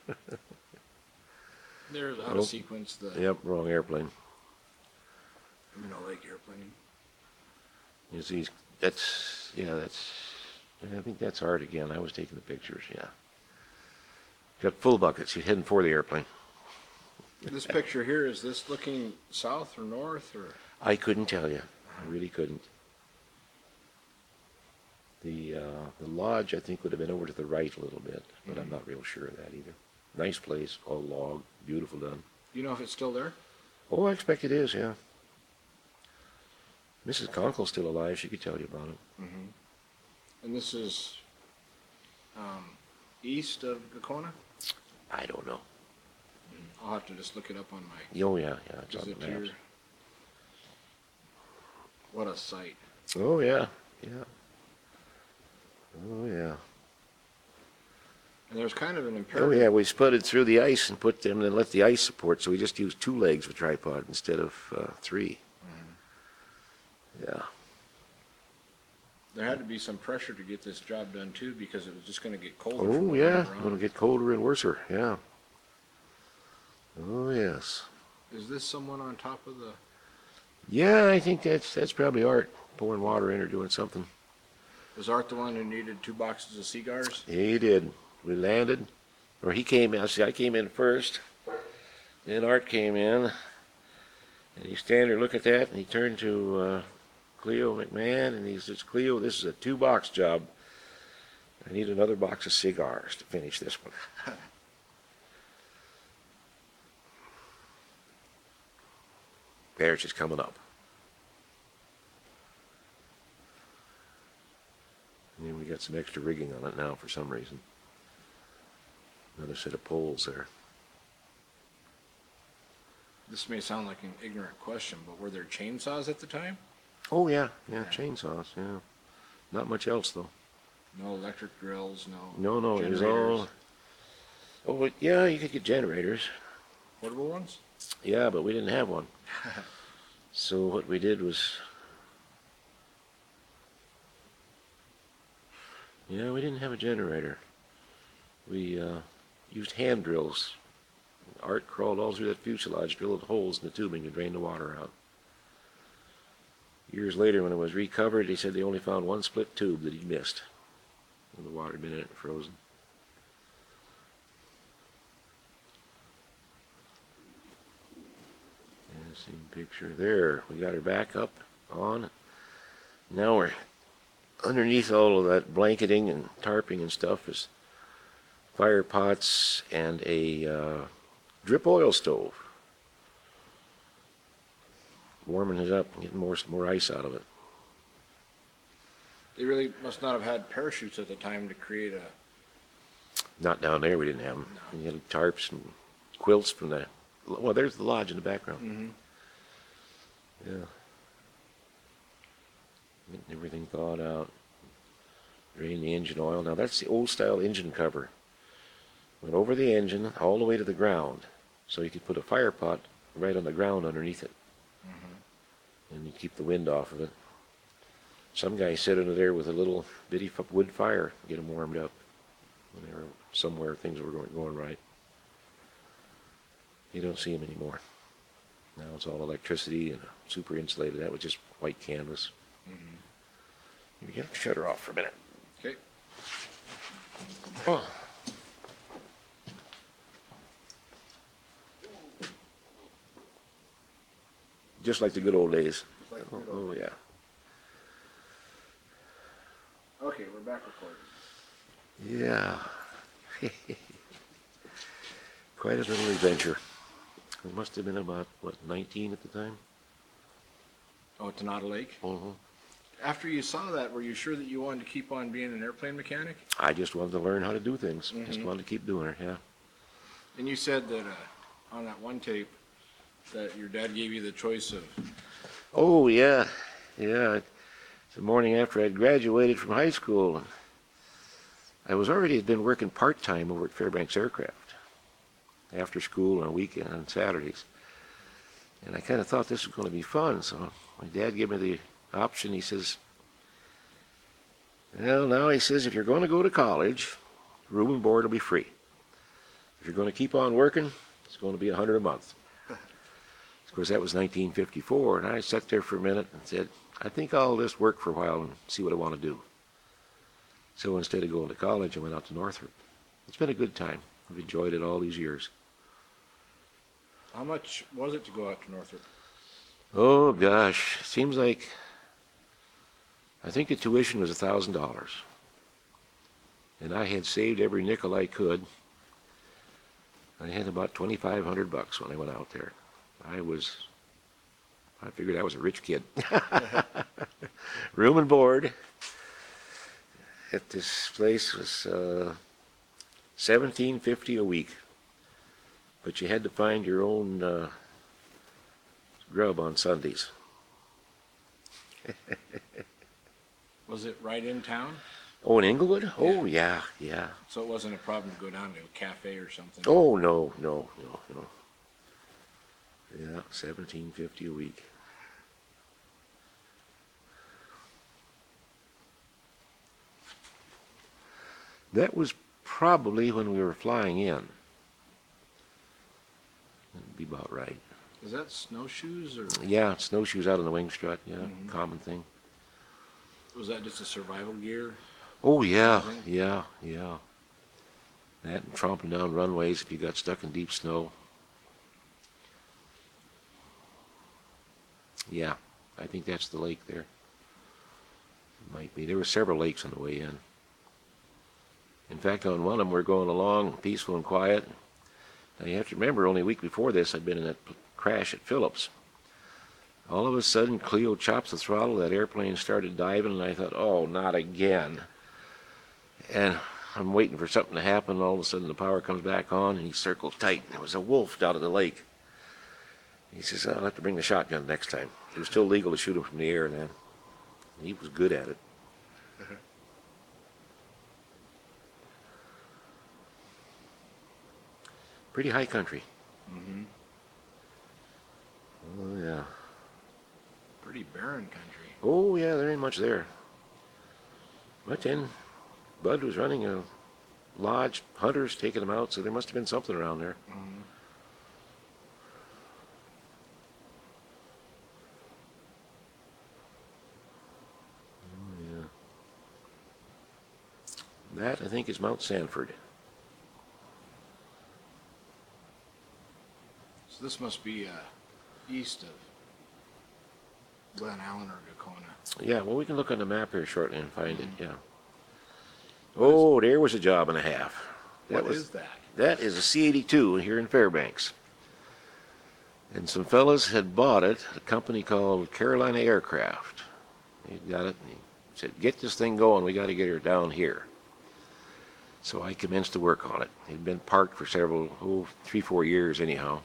[SPEAKER 1] There's how
[SPEAKER 2] Oh.
[SPEAKER 1] to sequence the
[SPEAKER 2] Yep, wrong airplane.
[SPEAKER 1] Minnow Lake airplane.
[SPEAKER 2] You see, that's, yeah, that's, I think that's Art again. I was taking the pictures, yeah. Got full buckets. He's heading for the airplane.
[SPEAKER 1] This picture here, is this looking south or north or?
[SPEAKER 2] I couldn't tell you. I really couldn't. The, uh, the lodge, I think, would have been over to the right a little bit, but mm-hmm. I'm not real sure of that either. Nice place, all log, beautiful done.
[SPEAKER 1] You know if it's still there?
[SPEAKER 2] Oh, I expect it is, yeah. Missus Conkle's still alive. She could tell you about it.
[SPEAKER 1] Mm-hmm. And this is um, east of Gakona?
[SPEAKER 2] I don't know.
[SPEAKER 1] I'll have to just look it up on my...
[SPEAKER 2] Oh, yeah, yeah. It's on the
[SPEAKER 1] Visitor.
[SPEAKER 2] maps.
[SPEAKER 1] What a sight.
[SPEAKER 2] Oh, yeah, yeah. Oh, yeah.
[SPEAKER 1] And there's kind of an
[SPEAKER 2] Oh,
[SPEAKER 1] imperative...
[SPEAKER 2] yeah, we sputted through the ice and put them, and then let the ice support, so we just used two legs with tripod instead of uh, three. Mm-hmm. Yeah.
[SPEAKER 1] There had to be some pressure to get this job done, too, because it was just going to get colder.
[SPEAKER 2] Oh,
[SPEAKER 1] from
[SPEAKER 2] yeah,
[SPEAKER 1] around.
[SPEAKER 2] it'll get colder and worser, yeah. Oh, yes.
[SPEAKER 1] Is this someone on top of the...
[SPEAKER 2] Yeah, I think that's that's probably Art, pouring water in or doing something.
[SPEAKER 1] Was Art the one who needed two boxes of cigars?
[SPEAKER 2] He did. We landed, or he came in, see, I came in first, then Art came in, and he stand there, look at that, and he turned to uh, Cleo McMahon, and he says, Cleo, this is a two-box job. I need another box of cigars to finish this one. Marriage is coming up. And then we got some extra rigging on it now for some reason. Another set of poles there.
[SPEAKER 1] This may sound like an ignorant question, but were there chainsaws at the time?
[SPEAKER 2] Oh yeah, yeah, chainsaws, yeah. Not much else though.
[SPEAKER 1] No electric drills, no
[SPEAKER 2] No, no, it was
[SPEAKER 1] generators?
[SPEAKER 2] all. Oh, but yeah, you could get generators.
[SPEAKER 1] Portable ones?
[SPEAKER 2] Yeah, but we didn't have one. So what we did was, yeah, we didn't have a generator. We uh, used hand drills. Art crawled all through that fuselage, drilled holes in the tubing to drain the water out. Years later, when it was recovered, they said they only found one split tube that he missed. And the water had been in it and frozen. Yeah, same picture there. We got her back up on. Now we're underneath all of that blanketing and tarping and stuff is fire pots and a uh, drip oil stove. Warming it up and getting more more ice out of it.
[SPEAKER 1] They really must not have had parachutes at the time to create a...
[SPEAKER 2] Not down there, we didn't have them.
[SPEAKER 1] No.
[SPEAKER 2] We had tarps and quilts from the, well, there's the lodge in the background.
[SPEAKER 1] Mm-hmm.
[SPEAKER 2] Yeah. Getting everything thawed out. Drain the engine oil. Now that's the old style engine cover. Went over the engine all the way to the ground. So you could put a fire pot right on the ground underneath it. Mm-hmm. And you keep the wind off of it. Some guy sat under there with a little bitty f- wood fire to get them warmed up when they were somewhere things were going, going right. You don't see them anymore. Now it's all electricity and super insulated. That was just white canvas. Mm-hmm. You get shut her off for a minute.
[SPEAKER 1] Okay.
[SPEAKER 2] Oh. Just like the good old days.
[SPEAKER 1] Like the
[SPEAKER 2] Oh,
[SPEAKER 1] good old
[SPEAKER 2] oh yeah.
[SPEAKER 1] Okay, we're back recording.
[SPEAKER 2] Yeah. Quite a little adventure. It must have been about, what, nineteen at the time?
[SPEAKER 1] Oh, at Tenada Lake?
[SPEAKER 2] Mm-hmm.
[SPEAKER 1] After you saw that, were you sure that you wanted to keep on being an airplane mechanic?
[SPEAKER 2] I just wanted to learn how to do things.
[SPEAKER 1] Mm-hmm.
[SPEAKER 2] Just wanted to keep doing it, yeah.
[SPEAKER 1] And you said that uh, on that one tape that your dad gave you the choice of...
[SPEAKER 2] Oh, yeah. Yeah. The morning after I'd graduated from high school. I was already had been working part-time over at Fairbanks Aircraft. After school on a weekend, on Saturdays. And I kind of thought this was going to be fun, so my dad gave me the option. He says, well, now he says, if you're going to go to college, room and board will be free. If you're going to keep on working, it's going to be a hundred a month. Of course, that was nineteen fifty-four, and I sat there for a minute and said, I think I'll just work for a while and see what I want to do. So instead of going to college, I went out to Northrop. It's been a good time. I've enjoyed it all these years.
[SPEAKER 1] How much was it to go out to Northrop?
[SPEAKER 2] Oh, gosh. Seems like, I think the tuition was a thousand dollars. And I had saved every nickel I could. I had about twenty-five hundred bucks when I went out there. I was, I figured I was a rich kid. Room and board at this place was uh, seventeen fifty a week. But you had to find your own uh, grub on Sundays.
[SPEAKER 1] Was it right in town?
[SPEAKER 2] Oh, in Inglewood? Oh, yeah, yeah.
[SPEAKER 1] So it wasn't a problem to go down to a cafe or something?
[SPEAKER 2] Oh, no, no, no, no. Yeah, seventeen fifty a week. That was probably when we were flying in. That'd be about right.
[SPEAKER 1] Is that snowshoes or
[SPEAKER 2] Yeah, snowshoes out on the wing strut, yeah,
[SPEAKER 1] Mhm.
[SPEAKER 2] common thing.
[SPEAKER 1] was that just a survival gear?
[SPEAKER 2] Oh, yeah,
[SPEAKER 1] Mhm.
[SPEAKER 2] yeah, yeah. That and tromping down runways if you got stuck in deep snow. Yeah, I think that's the lake there. Might be. There were several lakes on the way in. In fact, on one of them, we're going along peaceful and quiet. Now, you have to remember, only a week before this, I'd been in that crash at Phillips. All of a sudden, Cleo chops the throttle, that airplane started diving, and I thought, oh, not again. And I'm waiting for something to happen, and all of a sudden the power comes back on, and he circled tight, and there was a wolf down in the lake. He says, I'll have to bring the shotgun next time. It was still legal to shoot him from the air then. He was good at it. Pretty high country.
[SPEAKER 1] Mm-hmm.
[SPEAKER 2] Oh, yeah.
[SPEAKER 1] Pretty barren country.
[SPEAKER 2] Oh, yeah, there ain't much there. But then, Bud was running a lodge, hunters taking them out, so there must have been something around there.
[SPEAKER 1] Mm-hmm.
[SPEAKER 2] Oh, yeah. That, I think, is Mount Sanford.
[SPEAKER 1] So this must be uh, east of Glen Allen or Gacona.
[SPEAKER 2] Yeah, well, we can look on the map here shortly and find it, yeah. Oh, there was a job and a half. That
[SPEAKER 1] What
[SPEAKER 2] was,
[SPEAKER 1] is that?
[SPEAKER 2] That is a C eighty-two here in Fairbanks. And some fellas had bought it, a company called Carolina Aircraft. They got it, and he said, get this thing going, we got to get her down here. So I commenced to work on it. It had been parked for several, oh, three, four years anyhow.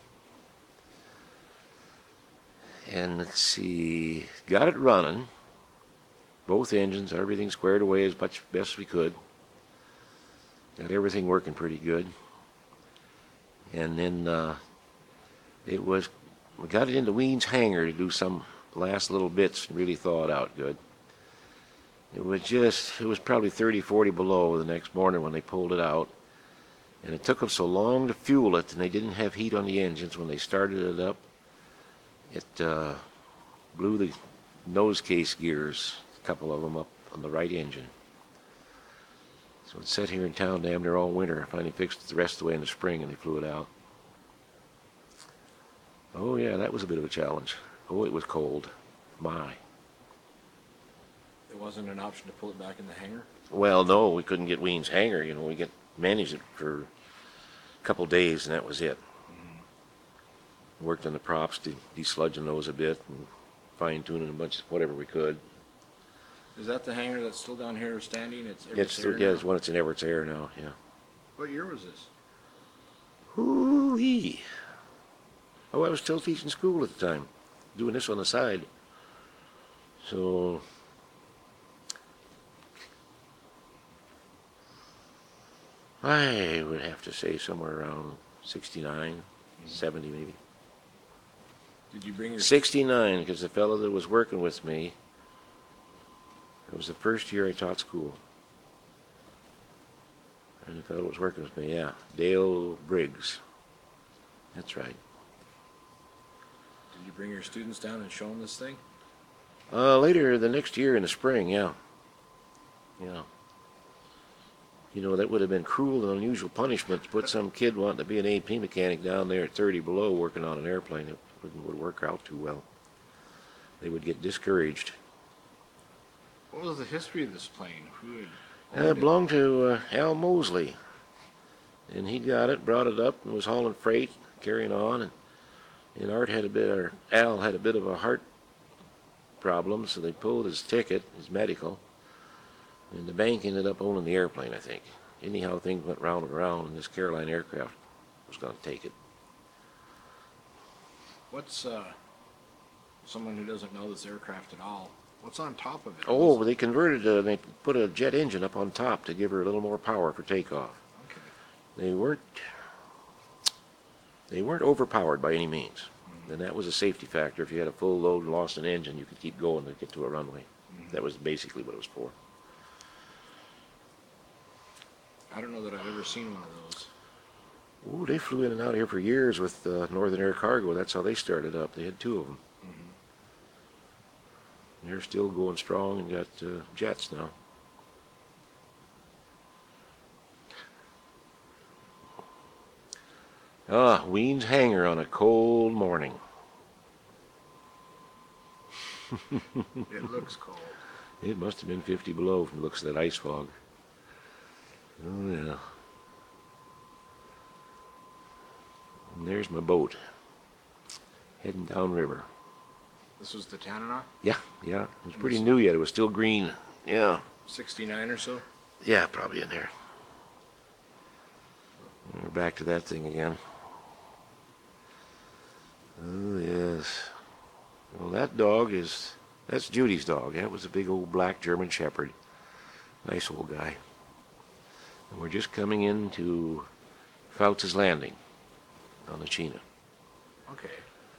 [SPEAKER 2] And let's see, got it running, both engines, everything squared away as much best we could. Got everything working pretty good. And then uh, it was, we got it into Wien's hangar to do some last little bits and really thaw it out good. It was just, it was probably thirty, forty below the next morning when they pulled it out. And it took them so long to fuel it, and they didn't have heat on the engines when they started it up. It uh, blew the nose case gears, a couple of them up on the right engine. So it sat here in town damn near all winter. I finally fixed it the rest of the way in the spring, and they flew it out. Oh yeah, that was a bit of a challenge. Oh, it was cold. My.
[SPEAKER 1] It wasn't an option to pull it back in the hangar?
[SPEAKER 2] Well, no, we couldn't get Wien's hangar. You know, we get managed it for a couple days, and that was it. Worked on the props, de- desludging those a bit, and fine-tuning a bunch of whatever we could.
[SPEAKER 1] Is that the hangar that's still down here standing? It's
[SPEAKER 2] It's,
[SPEAKER 1] Everett's Air
[SPEAKER 2] yeah,
[SPEAKER 1] now?
[SPEAKER 2] it's when it's in Everett's Air now, yeah.
[SPEAKER 1] What year was this?
[SPEAKER 2] Hoo-wee. Oh, I was still teaching school at the time, doing this on the side. So, I would have to say somewhere around sixty-nine, seventy maybe.
[SPEAKER 1] Did you bring your...
[SPEAKER 2] sixty-nine, because the fellow that was working with me, it was the first year I taught school. And the fellow that was working with me, yeah, Dale Briggs. That's right.
[SPEAKER 1] Did you bring your students down and show them this thing?
[SPEAKER 2] Uh, later the next year in the spring, yeah. Yeah. You know, that would have been cruel and unusual punishment to put some kid wanting to be an A P mechanic down there at thirty below working on an airplane. It wouldn't would work out too well. They would get discouraged.
[SPEAKER 1] What was the history of this plane? Who had
[SPEAKER 2] Uh, it
[SPEAKER 1] owned it?
[SPEAKER 2] belonged to uh, Al Mosley. And he got it, brought it up, and was hauling freight, carrying on. And, and Art had a bit, or Al had a bit of a heart problem, so they pulled his ticket, his medical. And the bank ended up owning the airplane, I think. Anyhow, things went round and round, and this Carolina Aircraft was going to take it.
[SPEAKER 1] What's, uh, someone who doesn't know this aircraft at all, what's on top of it?
[SPEAKER 2] Oh,
[SPEAKER 1] What's-
[SPEAKER 2] they converted, uh, they put a jet engine up on top to give her a little more power for takeoff.
[SPEAKER 1] Okay.
[SPEAKER 2] They weren't, they weren't overpowered by any means. And that was a safety factor. If you had a full load and lost an engine, you could keep going to get to a runway. That was basically what it was for.
[SPEAKER 1] I don't know that I've ever seen one of those.
[SPEAKER 2] Ooh, they flew in and out of here for years with uh, Northern Air Cargo. That's how they started up. They had two of them. They're still going strong and got uh, jets now. Ah, Ween's Hangar on a cold morning.
[SPEAKER 1] It looks cold.
[SPEAKER 2] It must have been fifty below from the looks of that ice fog. Oh, yeah. And there's my boat. Heading downriver.
[SPEAKER 1] This was the Tanana,
[SPEAKER 2] Yeah, yeah. It was pretty new yet. It was still green. Yeah.
[SPEAKER 1] sixty-nine or so.
[SPEAKER 2] Yeah, probably in there. We're back to that thing again. Oh, yes. Well, that dog is, that's Judy's dog. That was a big old black German Shepherd. Nice old guy. And we're just coming into Fouts' Landing on the Chena.
[SPEAKER 1] Okay.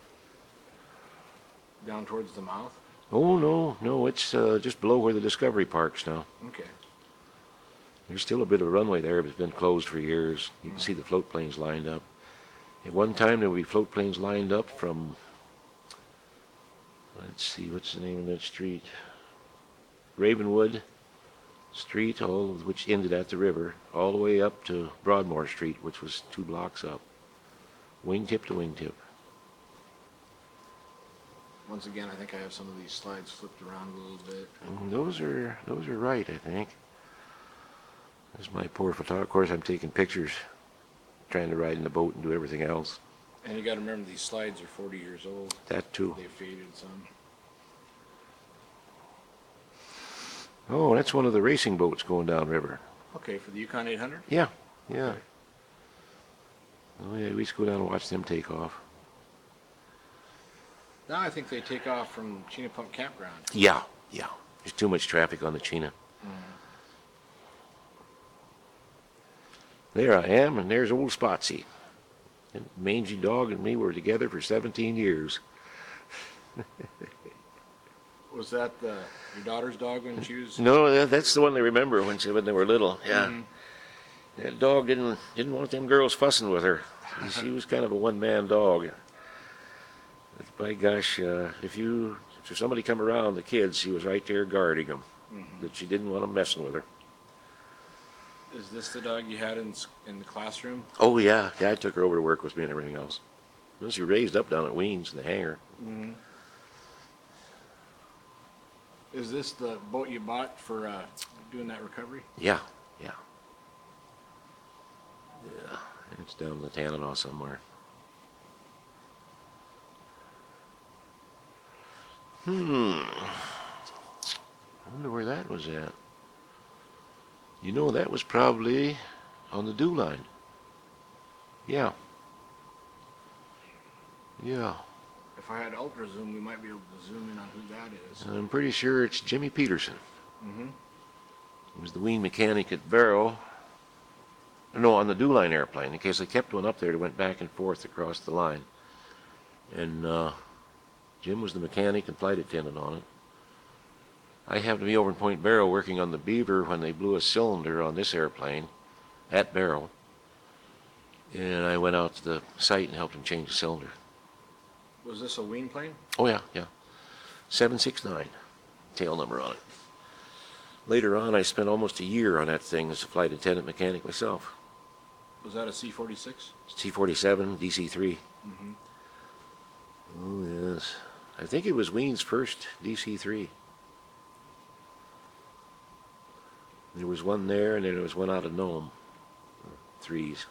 [SPEAKER 1] Down towards the mouth.
[SPEAKER 2] Oh, no, no, it's uh, just below where the Discovery Park's now.
[SPEAKER 1] Okay.
[SPEAKER 2] There's still a bit of a runway there, but it's been closed for years. You can see the float planes lined up. At one time, there would be float planes lined up from, let's see, what's the name of that street? Ravenwood Street, all of which ended at the river, all the way up to Broadmoor Street, which was two blocks up. Wingtip to wingtip.
[SPEAKER 1] Once again, I think I have some of these slides flipped around a little bit.
[SPEAKER 2] And those are, those are right, I think. There's my poor photographer. Of course, I'm taking pictures, trying to ride in the boat and do everything else.
[SPEAKER 1] And you got to remember these slides are forty years old.
[SPEAKER 2] That too.
[SPEAKER 1] They've faded some.
[SPEAKER 2] Oh, that's one of the racing boats going downriver.
[SPEAKER 1] Okay, for the Yukon eight hundred?
[SPEAKER 2] Yeah, yeah. Oh yeah, we used to go down and watch them take off.
[SPEAKER 1] Now I think they take off from Chena Pump Campground.
[SPEAKER 2] Yeah, yeah. There's too much traffic on the Chena. There I am, and there's old Spotsy. And Mangy Dog and me were together for seventeen years.
[SPEAKER 1] Was that the, your daughter's dog when she was?
[SPEAKER 2] No, that- that's the one they remember when, she, when they were little. Yeah.
[SPEAKER 1] Mhm.
[SPEAKER 2] That dog didn't didn't want them girls fussing with her. She was kind of a one-man dog. But by gosh, uh, if you if somebody come around the kids, she was right there guarding them.
[SPEAKER 1] Mhm.
[SPEAKER 2] That she didn't want them messing with her.
[SPEAKER 1] Is this the dog you had in s- in the classroom?
[SPEAKER 2] Oh yeah, yeah. I took her over to work with me and everything else. Well, she raised up down at Ween's in the hangar.
[SPEAKER 1] Mm-hmm. Is this the boat you bought for uh, doing that recovery?
[SPEAKER 2] Yeah, yeah, yeah. It's down in the Tanana somewhere. Hmm. I wonder where that was at. You know, that was probably on the dew line. Yeah. Yeah.
[SPEAKER 1] If I had ultra zoom, we might be able to zoom in on who that is.
[SPEAKER 2] I'm pretty sure it's Jimmy Peterson.
[SPEAKER 1] Mm-hmm.
[SPEAKER 2] He was the wing mechanic at Barrow. No, on the dew line airplane, in case they kept one up there that went back and forth across the line. And uh, Jim was the mechanic and flight attendant on it. I happened to be over in Point Barrow working on the Beaver when they blew a cylinder on this airplane at Barrow. And I went out to the site and helped him change the cylinder.
[SPEAKER 1] Was this a Ween plane?
[SPEAKER 2] Oh yeah, yeah. seven six nine, tail number on it. Later on, I spent almost a year on that thing as a flight attendant mechanic myself.
[SPEAKER 1] Was that a C forty-six?
[SPEAKER 2] T forty-seven, D C three.
[SPEAKER 1] Mm-hmm.
[SPEAKER 2] Oh yes. I think it was Ween's first D C three. There was one there, and then there was one out of Nome. Threes.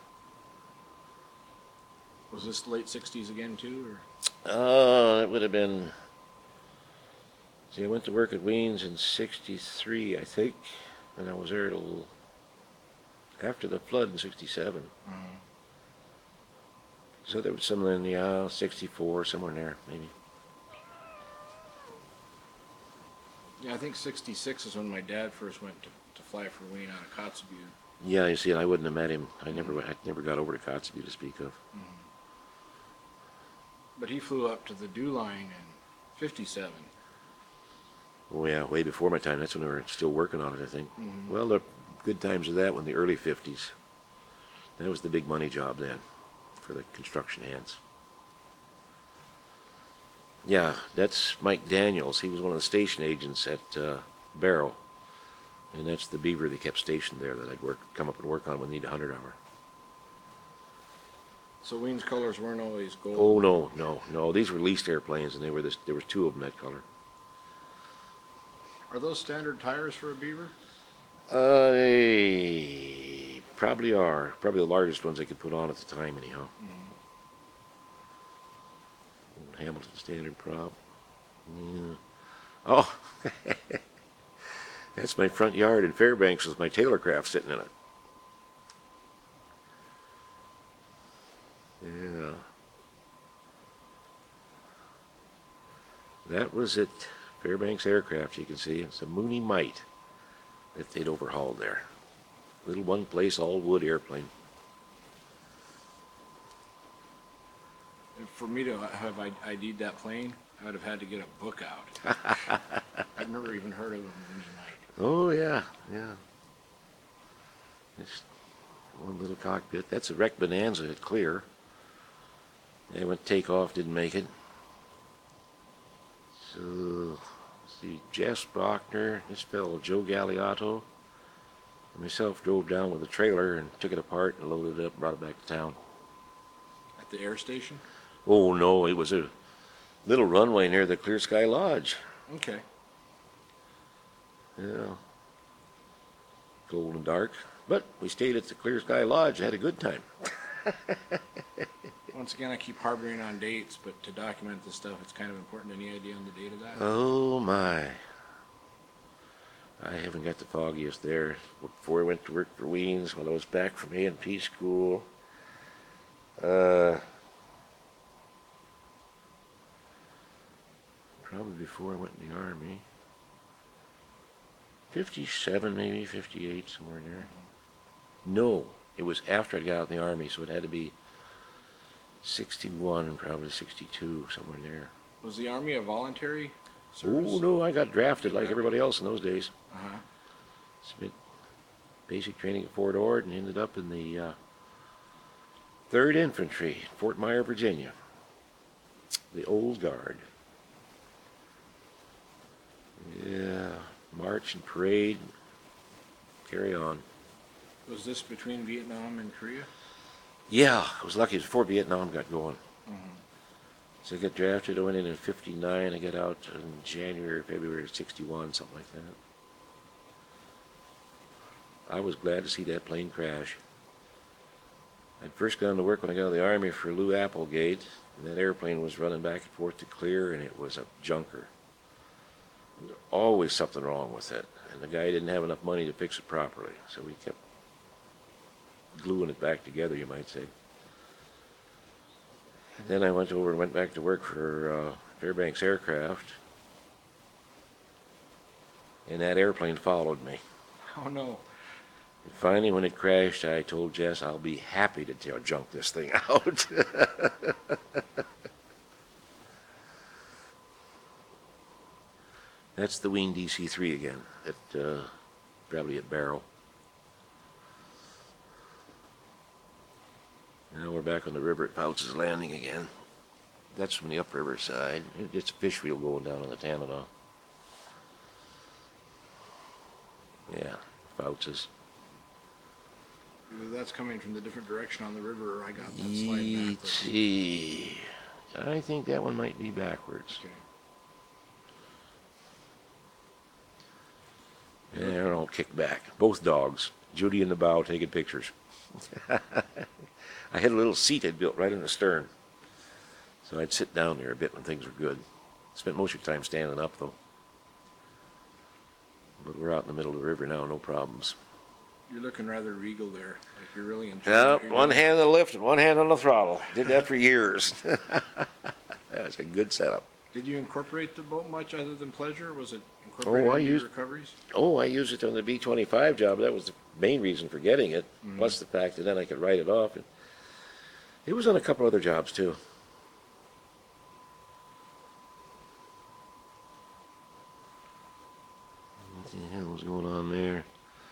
[SPEAKER 1] Was this late sixties again too, or?
[SPEAKER 2] Uh, it would have been. See, I went to work at Ween's in sixty-three, I think, and I was there till after the flood in sixty-seven.
[SPEAKER 1] Mm-hmm.
[SPEAKER 2] So there was some in the uh, sixty-four, somewhere in there, maybe.
[SPEAKER 1] Yeah, I think sixty-six is when my dad first went to, to fly for Ween out of Kotzebue.
[SPEAKER 2] Yeah, you see, I wouldn't have met him. I never, I never got over to Kotzebue to speak of.
[SPEAKER 1] Mm-hmm. But he flew up to the dew line in fifty-seven.
[SPEAKER 2] Oh yeah, way before my time. That's when we were still working on it, I think.
[SPEAKER 1] Mhm.
[SPEAKER 2] Well, the good times of that were in the early fifties. That was the big money job then for the construction hands. Yeah, that's Mike Daniels. He was one of the station agents at uh, Barrow. And that's the Beaver they kept stationed there that I'd work, come up and work on when they need a hundred hour.
[SPEAKER 1] So Ween's colors weren't always gold.
[SPEAKER 2] Oh, no, no, no. These were leased airplanes, and they were this, there was two of them that color.
[SPEAKER 1] Are those standard tires for a Beaver?
[SPEAKER 2] Uh, they probably are. Probably the largest ones they could put on at the time, anyhow.
[SPEAKER 1] Mm.
[SPEAKER 2] Old Hamilton standard prop. Yeah. Oh, that's my front yard in Fairbanks with my Taylorcraft sitting in it. Yeah. That was at Fairbanks Aircraft, you can see. It's a Mooney Mite that they'd overhauled there. Little one place, all wood airplane.
[SPEAKER 1] And for me to have I ID'd that plane, I would have had to get a book out. I've never even heard of a Mooney Mite.
[SPEAKER 2] Oh, yeah, yeah. Just one little cockpit. That's a wreck Bonanza at Clear. They went takeoff, didn't make it. So, let's see, Jess Bachner, this fellow, Joe Galliotto, and myself drove down with a trailer and took it apart and loaded it up and brought it back to town.
[SPEAKER 1] At the air station?
[SPEAKER 2] Oh, no, it was a little runway near the Clear Sky Lodge.
[SPEAKER 1] Okay.
[SPEAKER 2] Yeah. Cold and dark. But we stayed at the Clear Sky Lodge and had a good time.
[SPEAKER 1] Once again, I keep harboring on dates, but to document this stuff, it's kind of important. Any idea on the date of that?
[SPEAKER 2] Oh, my. I haven't got the foggiest there. Before I went to work for Weens, when I was back from A and P school, uh, probably before I went in the Army. fifty-seven, maybe, fifty-eight, somewhere in there. No, it was after I got out of the Army, so it had to be sixty-one, probably sixty-two, somewhere in there.
[SPEAKER 1] Was the Army a voluntary service?
[SPEAKER 2] Oh, no, I got drafted like everybody else in those days.
[SPEAKER 1] Uh-huh.
[SPEAKER 2] Spent basic training at Fort Ord and ended up in the uh, third Infantry, Fort Myer, Virginia. The Old Guard. Yeah, march and parade, carry on.
[SPEAKER 1] Was this between Vietnam and Korea?
[SPEAKER 2] Yeah, I was lucky before Vietnam got going.
[SPEAKER 1] Mhm.
[SPEAKER 2] So I got drafted, I went in in fifty-nine, I got out in January, February of sixty-one, something like that. I was glad to see that plane crash. I'd first gone to work when I got out of the Army for Lou Applegate, and that airplane was running back and forth to Clear, and it was a junker. There was always something wrong with it, and the guy didn't have enough money to fix it properly, so we kept gluing it back together, you might say. And then I went over and went back to work for uh, Fairbanks Aircraft, and that airplane followed me.
[SPEAKER 1] Oh, no.
[SPEAKER 2] And finally, when it crashed, I told Jess I'll be happy to tell, junk this thing out. That's the Ween D C three again, at uh, probably at Barrow. Now we're back on the river at Fouts' Landing again. That's from the upriver side. It's a fish wheel going down on the Tanana. Yeah, Fouts'.
[SPEAKER 1] That's coming from the different direction on the river. I got that slide
[SPEAKER 2] E
[SPEAKER 1] backwards.
[SPEAKER 2] T. I think that one might be backwards.
[SPEAKER 1] Okay.
[SPEAKER 2] Yeah, they're all kicked back. Both dogs. Judy in the bow taking pictures. I had a little seat I'd built right in the stern. So I'd sit down there a bit when things were good. Spent most of your time standing up, though. But we're out in the middle of the river now, no problems.
[SPEAKER 1] You're looking rather regal there. Like you're really enjoying
[SPEAKER 2] Yeah,
[SPEAKER 1] what you're
[SPEAKER 2] one
[SPEAKER 1] doing.
[SPEAKER 2] hand on the lift and one hand on the throttle. Did that for years. That was a good setup.
[SPEAKER 1] Did you incorporate the boat much other than pleasure? Was it
[SPEAKER 2] Oh,
[SPEAKER 1] incorporated
[SPEAKER 2] I
[SPEAKER 1] into your
[SPEAKER 2] used-
[SPEAKER 1] recoveries?
[SPEAKER 2] Oh, I used it on the B twenty-five job. That was the main reason for getting it,
[SPEAKER 1] Mhm.
[SPEAKER 2] plus the fact that then I could write it off. And it was on a couple other jobs, too. What the hell was going on there?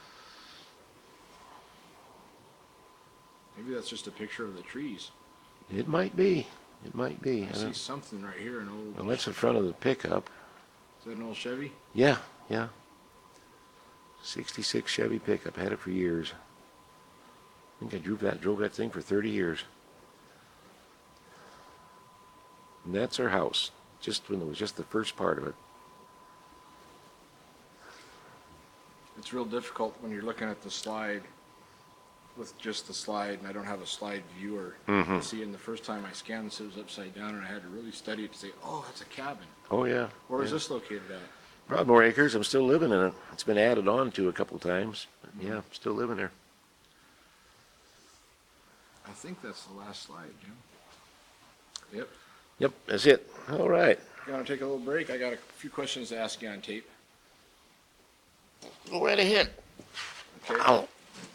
[SPEAKER 1] Maybe that's just a picture of the trees.
[SPEAKER 2] It might be. It might be.
[SPEAKER 1] I
[SPEAKER 2] I
[SPEAKER 1] see
[SPEAKER 2] don't-
[SPEAKER 1] something right here, an old,
[SPEAKER 2] Well, that's in front of the pickup.
[SPEAKER 1] is that an old Chevy?
[SPEAKER 2] Yeah, yeah. sixty-six Chevy pickup. Had it for years. I think I drove that, drove that thing for thirty years. And that's our house, just when it was just the first part of it.
[SPEAKER 1] It's real difficult when you're looking at the slide with just the slide, and I don't have a slide viewer.
[SPEAKER 2] Mhm.
[SPEAKER 1] See, and the first time I scanned this, it was upside down, and I had to really study it to say, oh, that's a cabin.
[SPEAKER 2] Oh, yeah.
[SPEAKER 1] Where is
[SPEAKER 2] yeah.
[SPEAKER 1] this located at?
[SPEAKER 2] Broadmoor Acres, I'm still living in it. It's been added on to a couple times. But yeah, I'm still living there.
[SPEAKER 1] I think that's the last slide, Jim. Yep.
[SPEAKER 2] Yep, that's it. All right.
[SPEAKER 1] You want to take a little break? I got a few questions to ask you on tape.
[SPEAKER 2] Go right ahead.
[SPEAKER 1] Okay.
[SPEAKER 2] Ow.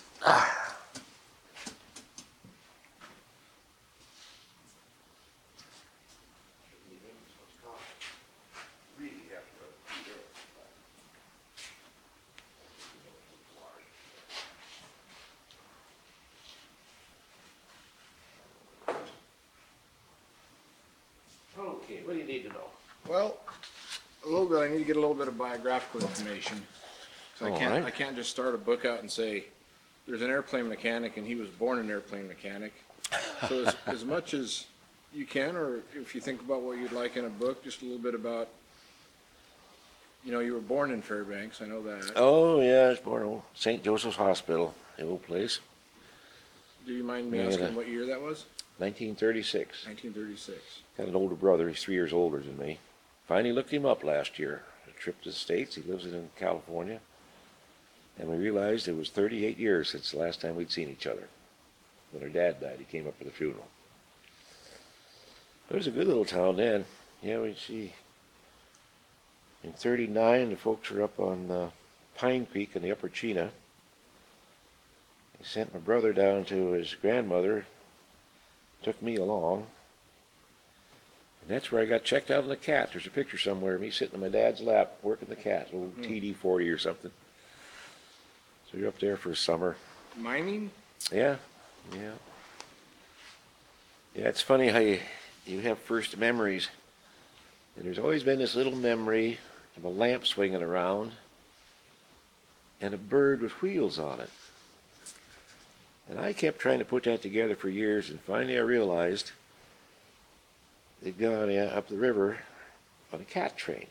[SPEAKER 2] Okay, what do you need to know?
[SPEAKER 1] Well, a little bit. I need to get a little bit of biographical information. So I
[SPEAKER 2] All
[SPEAKER 1] can't.
[SPEAKER 2] right.
[SPEAKER 1] I can't just start a book out and say, "There's an airplane mechanic, and he was born an airplane mechanic." So as, as much as you can, or if you think about what you'd like in a book, just a little bit about. You know, you were born in Fairbanks. I know that.
[SPEAKER 2] Oh, yeah, I was born in Saint Joseph's Hospital, the old place,
[SPEAKER 1] Do you mind me
[SPEAKER 2] Yeah,
[SPEAKER 1] asking
[SPEAKER 2] that-
[SPEAKER 1] what year that was?
[SPEAKER 2] nineteen thirty-six.
[SPEAKER 1] nineteen thirty-six.
[SPEAKER 2] Got an older brother, he's three years older than me. Finally looked him up last year. A trip to the States, he lives in California. And we realized it was thirty-eight years since the last time we'd seen each other. When our dad died, he came up for the funeral. It was a good little town then. Yeah, we'd see. In thirty-nine, the folks were up on uh, Pine Creek in the Upper Chena. They sent my brother down to his grandmother, took me along. And that's where I got checked out on the cat. There's a picture somewhere of me sitting in my dad's lap working the cat, old T D forty or something. So you're up there for a summer.
[SPEAKER 1] Mining?
[SPEAKER 2] Yeah, yeah. Yeah, it's funny how you, you have first memories. And there's always been this little memory of a lamp swinging around and a bird with wheels on it. And I kept trying to put that together for years, and finally I realized they'd gone uh, up the river on a cat train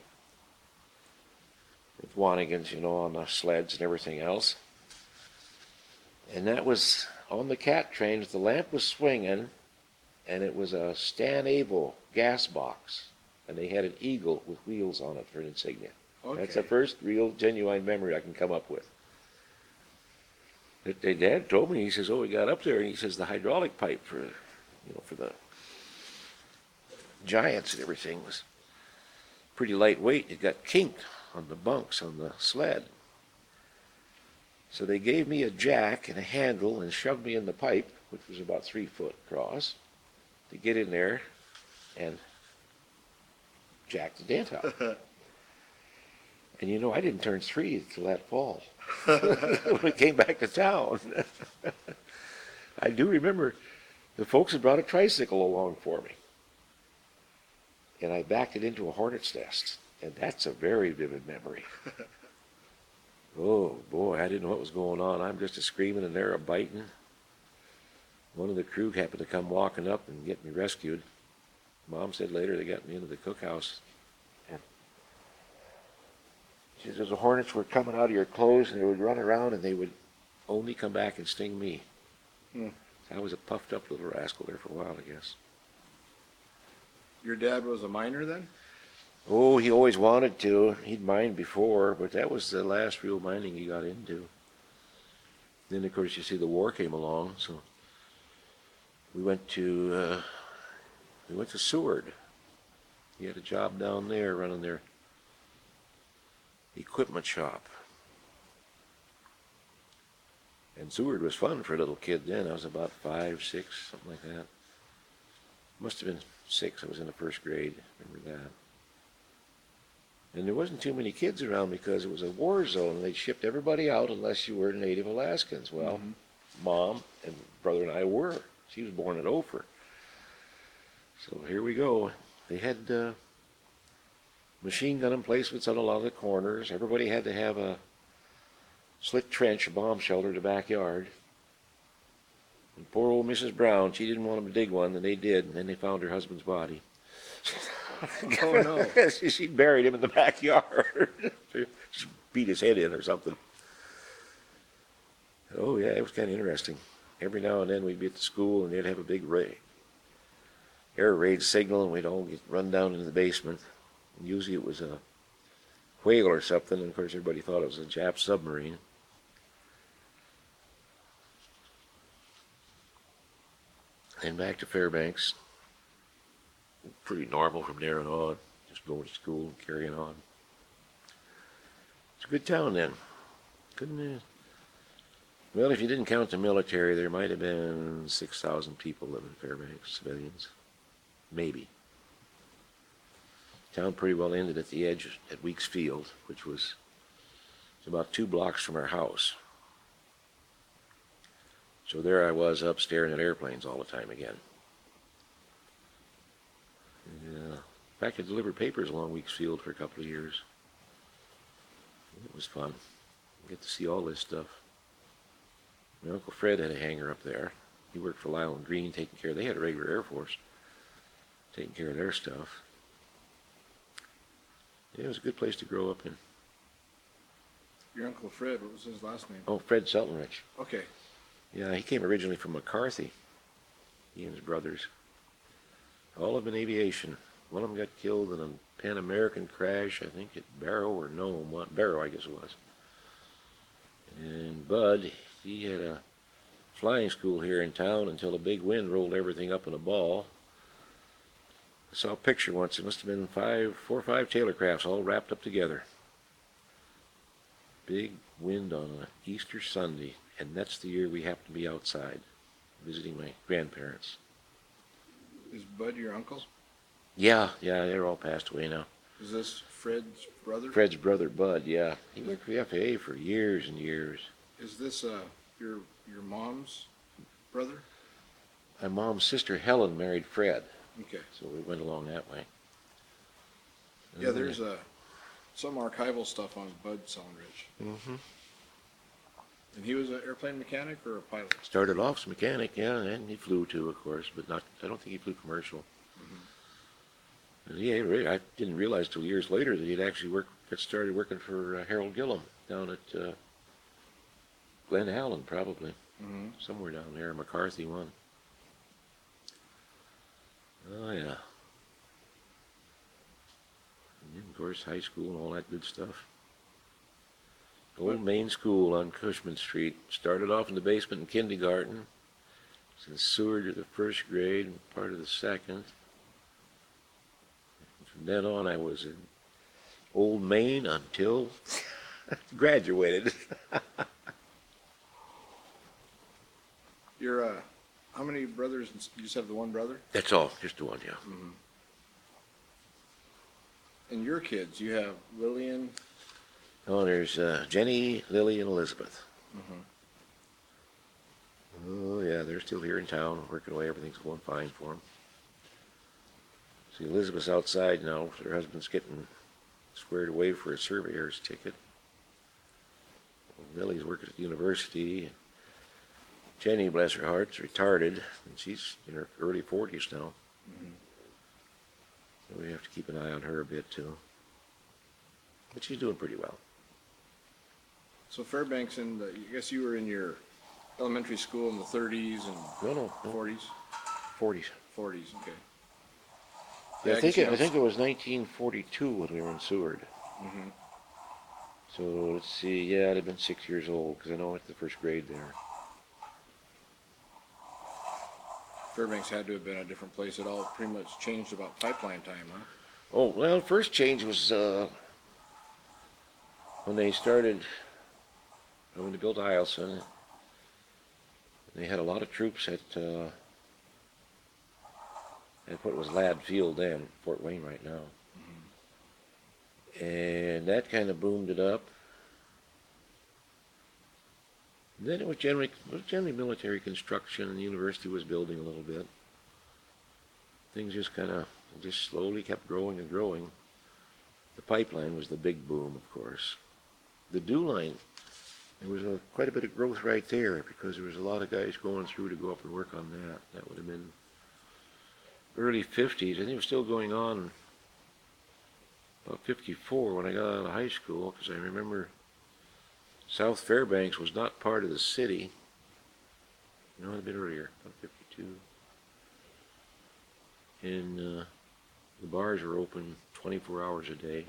[SPEAKER 2] with Wanigans, you know, on the sleds and everything else. And that was on the cat train, the lamp was swinging, and it was a Stan Abel gas box, and they had an eagle with wheels on it for an insignia.
[SPEAKER 1] Okay.
[SPEAKER 2] That's the first real genuine memory I can come up with. Their dad told me, he says, oh, we got up there, and he says the hydraulic pipe for, you know, for the Giants and everything was pretty lightweight. It got kinked on the bunks on the sled. So they gave me a jack and a handle and shoved me in the pipe, which was about three foot across, to get in there and jack the dent out. And you know, I didn't turn three until that fall. When we came back to town. I do remember the folks had brought a tricycle along for me. And I backed it into a hornet's nest. And that's a very vivid memory. Oh boy, I didn't know what was going on. I'm just a screaming and they're a biting. One of the crew happened to come walking up and get me rescued. Mom said later they got me into the cookhouse. And she says the hornets were coming out of your clothes and they would run around and they would only come back and sting me.
[SPEAKER 1] Hmm.
[SPEAKER 2] I was a puffed up little rascal there for a while, I guess.
[SPEAKER 1] Your dad was a miner then?
[SPEAKER 2] Oh, he always wanted to. He'd mined before, but that was the last real mining he got into. Then, of course, you see the war came along, so we went to uh, we went to Seward. He had a job down there running their equipment shop. And Seward was fun for a little kid then. I was about five, six, something like that. Must have been six. I was in the first grade. Remember that. And there wasn't too many kids around because it was a war zone. And they shipped everybody out unless you were Native Alaskans. Well, mm-hmm. Mom and brother and I were. She was born at Ophir. So here we go. They had uh, machine gun emplacements on a lot of the corners. Everybody had to have a slit trench, a bomb shelter in the backyard. And poor old Missus Brown, she didn't want them to dig one, and they did, and then they found her husband's body.
[SPEAKER 1] Oh, no.
[SPEAKER 2] she, she buried him in the backyard. She beat his head in or something. Oh yeah, it was kind of interesting. Every now and then we'd be at the school and they'd have a big ray, air raid signal, and we'd all get run down into the basement. And usually it was a whale or something, and of course everybody thought it was a Jap submarine. And back to Fairbanks. Pretty normal from there on, just going to school and carrying on. It's a good town then. Couldn't it? Well, if you didn't count the military, there might have been six thousand people living in Fairbanks, civilians. Maybe. Town pretty well ended at the edge at Weeks Field, which was about two blocks from our house. So there I was up staring at airplanes all the time again. Yeah. In fact, I delivered papers along Weeks Field for a couple of years. It was fun. Get to see all this stuff. My Uncle Fred had a hangar up there. He worked for Lyle and Green, taking care. They had a regular Air Force, taking care of their stuff. Yeah, it was a good place to grow up in.
[SPEAKER 1] Your Uncle Fred, what was his last name?
[SPEAKER 2] Oh, Fred Sultanrich.
[SPEAKER 1] Okay.
[SPEAKER 2] Yeah, he came originally from McCarthy. He and his brothers. All of them in aviation. One of them got killed in a Pan American crash, I think at Barrow or Nome. One- Barrow, I guess it was. And Bud, he had a flying school here in town until a big wind rolled everything up in a ball. I saw a picture once. It must have been five, four or five Taylor crafts all wrapped up together. Big wind on an Easter Sunday, and that's the year we happened to be outside visiting my grandparents.
[SPEAKER 1] Is Bud your uncle?
[SPEAKER 2] Yeah, yeah, they're all passed away now.
[SPEAKER 1] Is this Fred's brother?
[SPEAKER 2] Fred's brother, Bud, yeah. He worked for the F A A for years and years.
[SPEAKER 1] Is this uh your your mom's brother?
[SPEAKER 2] My mom's sister Helen married Fred,
[SPEAKER 1] Okay.
[SPEAKER 2] so we went along that way.
[SPEAKER 1] Yeah, there's uh, some archival stuff on Bud Sultanrich.
[SPEAKER 2] Mm-hmm.
[SPEAKER 1] And he was an airplane mechanic or a pilot?
[SPEAKER 2] Started off as a mechanic, yeah, and he flew too, of course, but not. I don't think he flew commercial. And he, really- I didn't realize till years later that he'd actually worked, got started working for uh, Harold Gillum down at uh, Glen Allen, probably.
[SPEAKER 1] Mm-hmm.
[SPEAKER 2] Somewhere down there, McCarthy one. Oh, yeah. And then, of course, high school and all that good stuff. Old Main School on Cushman Street. Started off in the basement in kindergarten. Was sewer to the first grade and part of the second. From then on, I was in Old Main until graduated.
[SPEAKER 1] You're, uh, how many brothers? and s- You just have the one brother?
[SPEAKER 2] That's all, just the one, yeah.
[SPEAKER 1] Mm-hmm. And your kids, you have Lillian.
[SPEAKER 2] Oh, there's uh, Jenny, Lily, and Elizabeth.
[SPEAKER 1] Mm-hmm.
[SPEAKER 2] Oh, yeah, they're still here in town, working away. Everything's going fine for them. See, Elizabeth's outside now. Her husband's getting squared away for a surveyor's ticket. Lily's working at the university. Jenny, bless her heart, is retarded, and she's in her early forties now.
[SPEAKER 1] Mm-hmm.
[SPEAKER 2] So we have to keep an eye on her a bit, too. But she's doing pretty well.
[SPEAKER 1] So Fairbanks, in the, I guess you were in your elementary school in the thirties and
[SPEAKER 2] No, no, no,
[SPEAKER 1] forties?
[SPEAKER 2] forties.
[SPEAKER 1] forties, okay.
[SPEAKER 2] Yeah,
[SPEAKER 1] Yeah,
[SPEAKER 2] I
[SPEAKER 1] I
[SPEAKER 2] think
[SPEAKER 1] guess
[SPEAKER 2] it,
[SPEAKER 1] you
[SPEAKER 2] I think it was nineteen forty-two when we were in Seward.
[SPEAKER 1] Mm-hmm.
[SPEAKER 2] So let's see, yeah, I'd have been six years old because I know I went to the first grade there.
[SPEAKER 1] Fairbanks had to have been a different place. It all pretty much changed about pipeline time, huh?
[SPEAKER 2] Oh, well, first change was uh, when they started, when they built Eielson. They had a lot of troops at, uh, at what was Ladd Field then, Fort Wayne right now. And that kind of boomed it up. And then it was generally, it was generally military construction, and the university was building a little bit. Things just kind of, just slowly kept growing and growing. The pipeline was the big boom, of course. The dew line, there was a, quite a bit of growth right there because there was a lot of guys going through to go up and work on that. That would have been early fifties. I think it was still going on about fifty-four when I got out of high school, because I remember South Fairbanks was not part of the city. No, a bit earlier, about fifty-two. And uh, the bars were open twenty-four hours a day.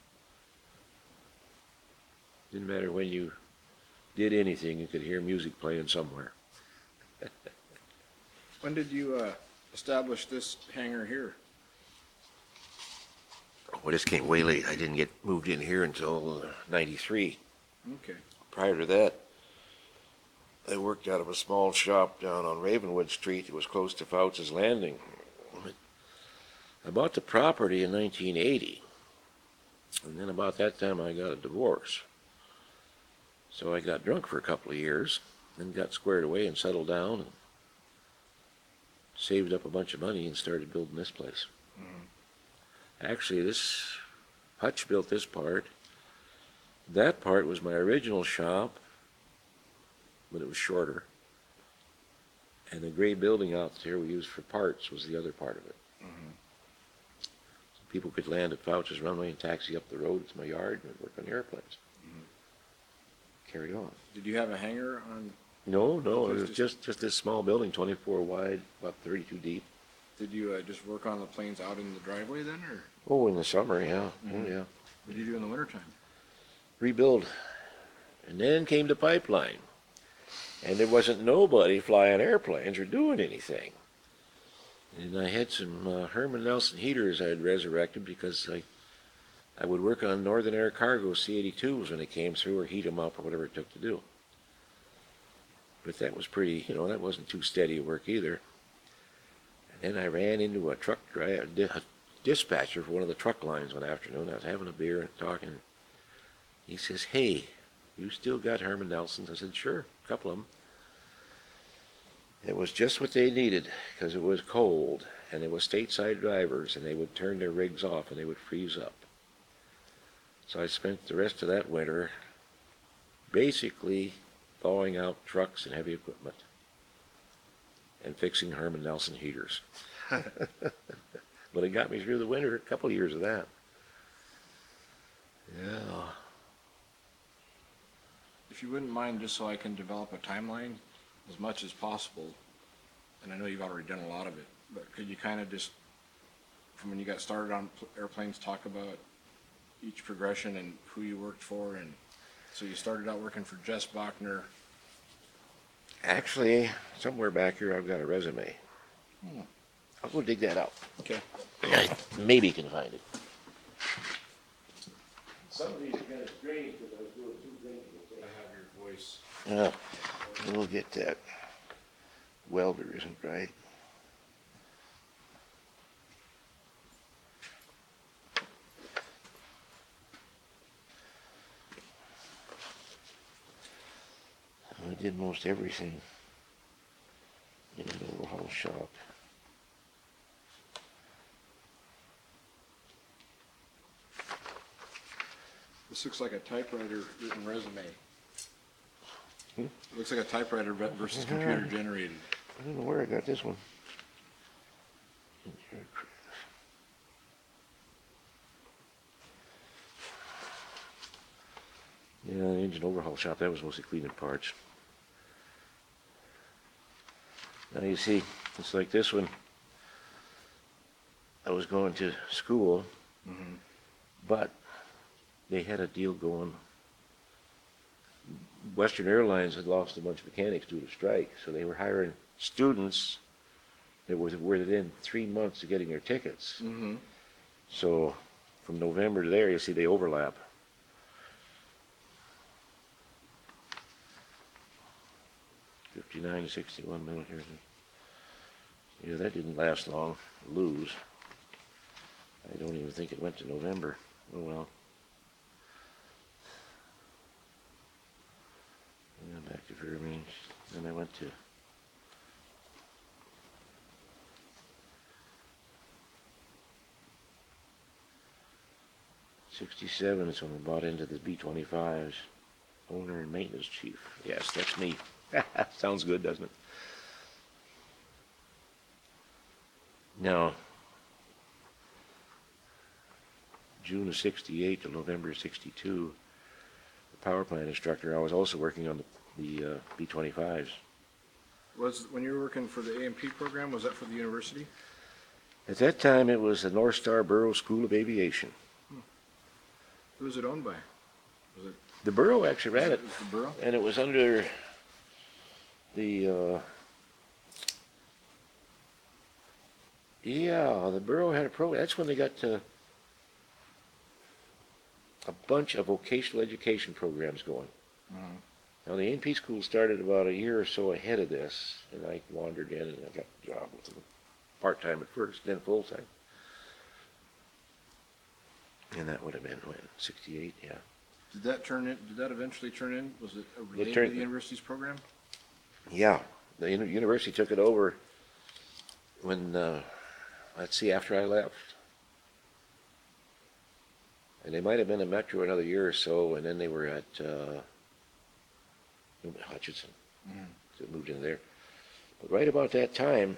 [SPEAKER 2] Didn't matter when you did anything, you could hear music playing somewhere.
[SPEAKER 1] When did you uh, establish this hangar here?
[SPEAKER 2] Well, this came way late. I didn't get moved in here until ninety-three.
[SPEAKER 1] Okay.
[SPEAKER 2] Prior to that, I worked out of a small shop down on Ravenwood Street. It was close to Fouts' Landing. I bought the property in nineteen eighty, and then about that time I got a divorce. So I got drunk for a couple of years, then got squared away and settled down and saved up a bunch of money and started building this place. Mm-hmm. Actually, this Hutch built this part. That part was my original shop, but it was shorter. And the gray building out there we used for parts was the other part of it. Mm-hmm. So people could land at Fouts' Runway and taxi up the road to my yard and work on the airplanes. Mm-hmm. Carried on.
[SPEAKER 1] Did you have a hangar on?
[SPEAKER 2] No, no, it was
[SPEAKER 1] just,
[SPEAKER 2] just, just this small building, twenty-four wide, about thirty-two deep.
[SPEAKER 1] Did you uh, just work on the planes out in the driveway then, or?
[SPEAKER 2] Oh, in the summer, yeah. Mm-hmm. Oh, yeah.
[SPEAKER 1] What did you do in the wintertime?
[SPEAKER 2] Rebuild. And then came the pipeline. And there wasn't nobody flying airplanes or doing anything. And I had some uh, Herman Nelson heaters I had resurrected because I, I would work on Northern Air Cargo C eighty-twos when they came through, or heat them up or whatever it took to do. But that was pretty, you know, that wasn't too steady work either. And then I ran into a truck driver, a dispatcher for one of the truck lines one afternoon. I was having a beer and talking. He says, "Hey, you still got Herman Nelsons?" I said, "Sure, a couple of them." It was just what they needed, because it was cold, and it was stateside drivers, and they would turn their rigs off and they would freeze up. So I spent the rest of that winter basically thawing out trucks and heavy equipment and fixing Herman Nelson heaters. But it got me through the winter, a couple of years of that. Yeah.
[SPEAKER 1] If you wouldn't mind, just so I can develop a timeline as much as possible, and I know you've already done a lot of it, but could you kind of just, from when you got started on pl- airplanes, talk about each progression and who you worked for? And so you started out working for Jess Bachner.
[SPEAKER 2] Actually, somewhere back here I've got a resume. Hmm. I'll go dig that out.
[SPEAKER 1] Okay.
[SPEAKER 2] I maybe can find it. Some of these are kind of strange because I was doing two things at the same time.
[SPEAKER 1] I have your voice.
[SPEAKER 2] Yeah, we'll get that. Welder isn't right. I did most everything in an overhaul shop.
[SPEAKER 1] This looks like a typewriter written resume.
[SPEAKER 2] Hmm?
[SPEAKER 1] It looks like a typewriter versus computer generated.
[SPEAKER 2] I don't know where I got this one. Yeah, the engine overhaul shop, that was mostly cleaning parts. Now you see, it's like this one. I was going to school, mm-hmm. but they had a deal going. Western Airlines had lost a bunch of mechanics due to strike, so they were hiring students that were within three months of getting their tickets. Mm-hmm. So from November to there, you see they overlap. fifty-nine to sixty-one military. Yeah, that didn't last long. Lose. I don't even think it went to November. Oh well. Yeah, back to Fairbanks. Then I went to sixty-seven. It's when I bought into the B twenty-fives. Owner and maintenance chief. Yes, that's me. Sounds good, doesn't it? Now, June of sixty-eight to November of sixty-two, the power plant instructor, I was also working on the, the uh, B twenty-fives.
[SPEAKER 1] Was, when you were working for the A M P program, was that for the university?
[SPEAKER 2] At that time, it was the North Star Borough School of Aviation.
[SPEAKER 1] Who was it owned by? Was it,
[SPEAKER 2] The borough actually
[SPEAKER 1] was
[SPEAKER 2] ran
[SPEAKER 1] it
[SPEAKER 2] it,
[SPEAKER 1] was the borough?
[SPEAKER 2] and it was under the, uh, yeah, the borough had a program. That's when they got to a bunch of vocational education programs going.
[SPEAKER 1] Mhm.
[SPEAKER 2] Now, the A and P school started about a year or so ahead of this, and I wandered in and I got a job with them, part-time at first, then full-time. And that would have been, when, sixty-eight, yeah.
[SPEAKER 1] Did that turn in, did that eventually turn in, was it related to
[SPEAKER 2] turned-
[SPEAKER 1] the university's program?
[SPEAKER 2] Yeah, the uni- university took it over when, uh, let's see, after I left. And they might have been in Metro another year or so, and then they were at, uh, Hutchinson.
[SPEAKER 1] Mhm.
[SPEAKER 2] So moved in there. But right about that time,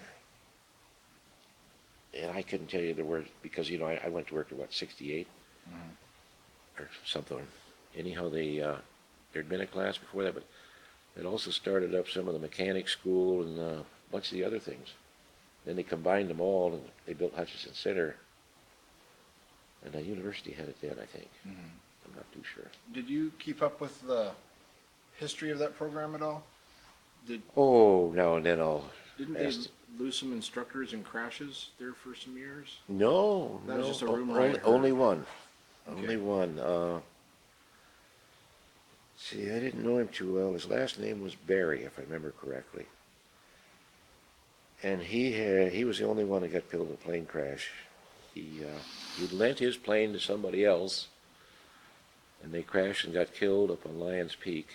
[SPEAKER 2] and I couldn't tell you the word, because, you know, I, I went to work at, what, sixty-eight?
[SPEAKER 1] Mhm.
[SPEAKER 2] Or something. Anyhow, they, uh, there'd been a class before that, but it also started up some of the mechanic school and uh, a bunch of the other things. Then they combined them all and they built Hutchinson Center. And the university had it then, I think.
[SPEAKER 1] Mhm.
[SPEAKER 2] I'm not too sure.
[SPEAKER 1] Did you keep up with the history of that program at all? Did,
[SPEAKER 2] Oh, now and then I'll
[SPEAKER 1] didn't they
[SPEAKER 2] ask.
[SPEAKER 1] lose some instructors in crashes there for some years?
[SPEAKER 2] No,
[SPEAKER 1] That was
[SPEAKER 2] no,
[SPEAKER 1] just a
[SPEAKER 2] o-
[SPEAKER 1] rumor I
[SPEAKER 2] only,
[SPEAKER 1] heard.
[SPEAKER 2] only one.
[SPEAKER 1] Okay.
[SPEAKER 2] Only one. Uh, see, I didn't know him too well. His last name was Barry, if I remember correctly. And he had, he was the only one that got killed in a plane crash. He uh, he lent his plane to somebody else, and they crashed and got killed up on Lions Peak.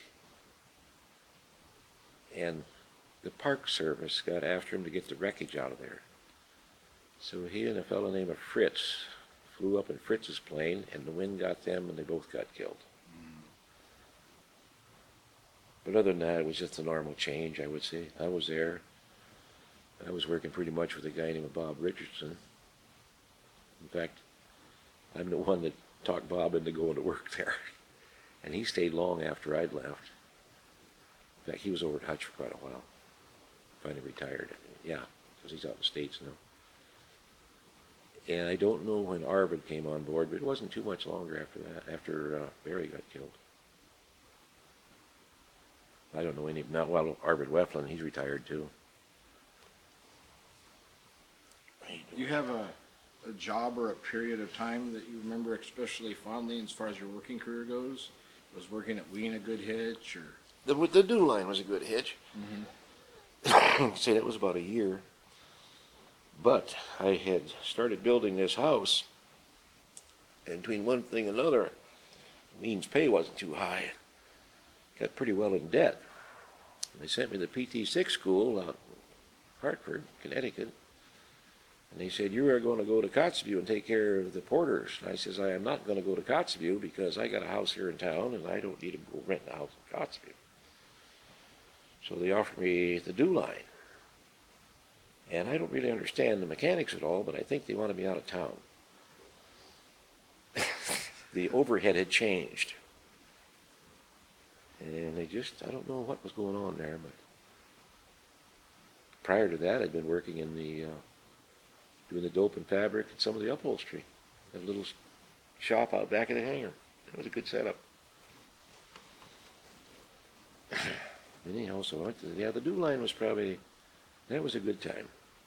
[SPEAKER 2] And the Park Service got after him to get the wreckage out of there. So he and a fellow named Fritz flew up in Fritz's plane, and the wind got them, and they both got killed. But other than that, it was just a normal change, I would say. I was there. I was working pretty much with a guy named Bob Richardson. In fact, I'm the one that talked Bob into going to work there. And he stayed long after I'd left. In fact, he was over at Hutch for quite a while. Finally retired. Yeah, because he's out in the States now. And I don't know when Arvid came on board, but it wasn't too much longer after that, after uh, Barry got killed. I don't know any, not well, Arvid Weflin, he's retired too.
[SPEAKER 1] Do you have a, a job or a period of time that you remember especially fondly as far as your working career goes? Was working at Ween a good hitch, or?
[SPEAKER 2] The, the dew line was a good hitch.
[SPEAKER 1] Mhm.
[SPEAKER 2] Say that was about a year. But I had started building this house, and between one thing and another, Ween's pay wasn't too high. Got pretty well in debt. They sent me to the P T six school out in Hartford, Connecticut. And they said, you are going to go to Kotzebue and take care of the porters. And I says, I am not going to go to Kotzebue because I got a house here in town and I don't need to go rent a house in Kotzebue. So they offered me the dew line. And I don't really understand the mechanics at all, but I think they wanted me out of town. The overhead had changed. And they just, I don't know what was going on there, but prior to that, I'd been working in the, uh, doing the dope and fabric and some of the upholstery. A little shop out back of the hangar. It was a good setup. Anyhow, so I went to, yeah, the dew line was probably, that was a good time.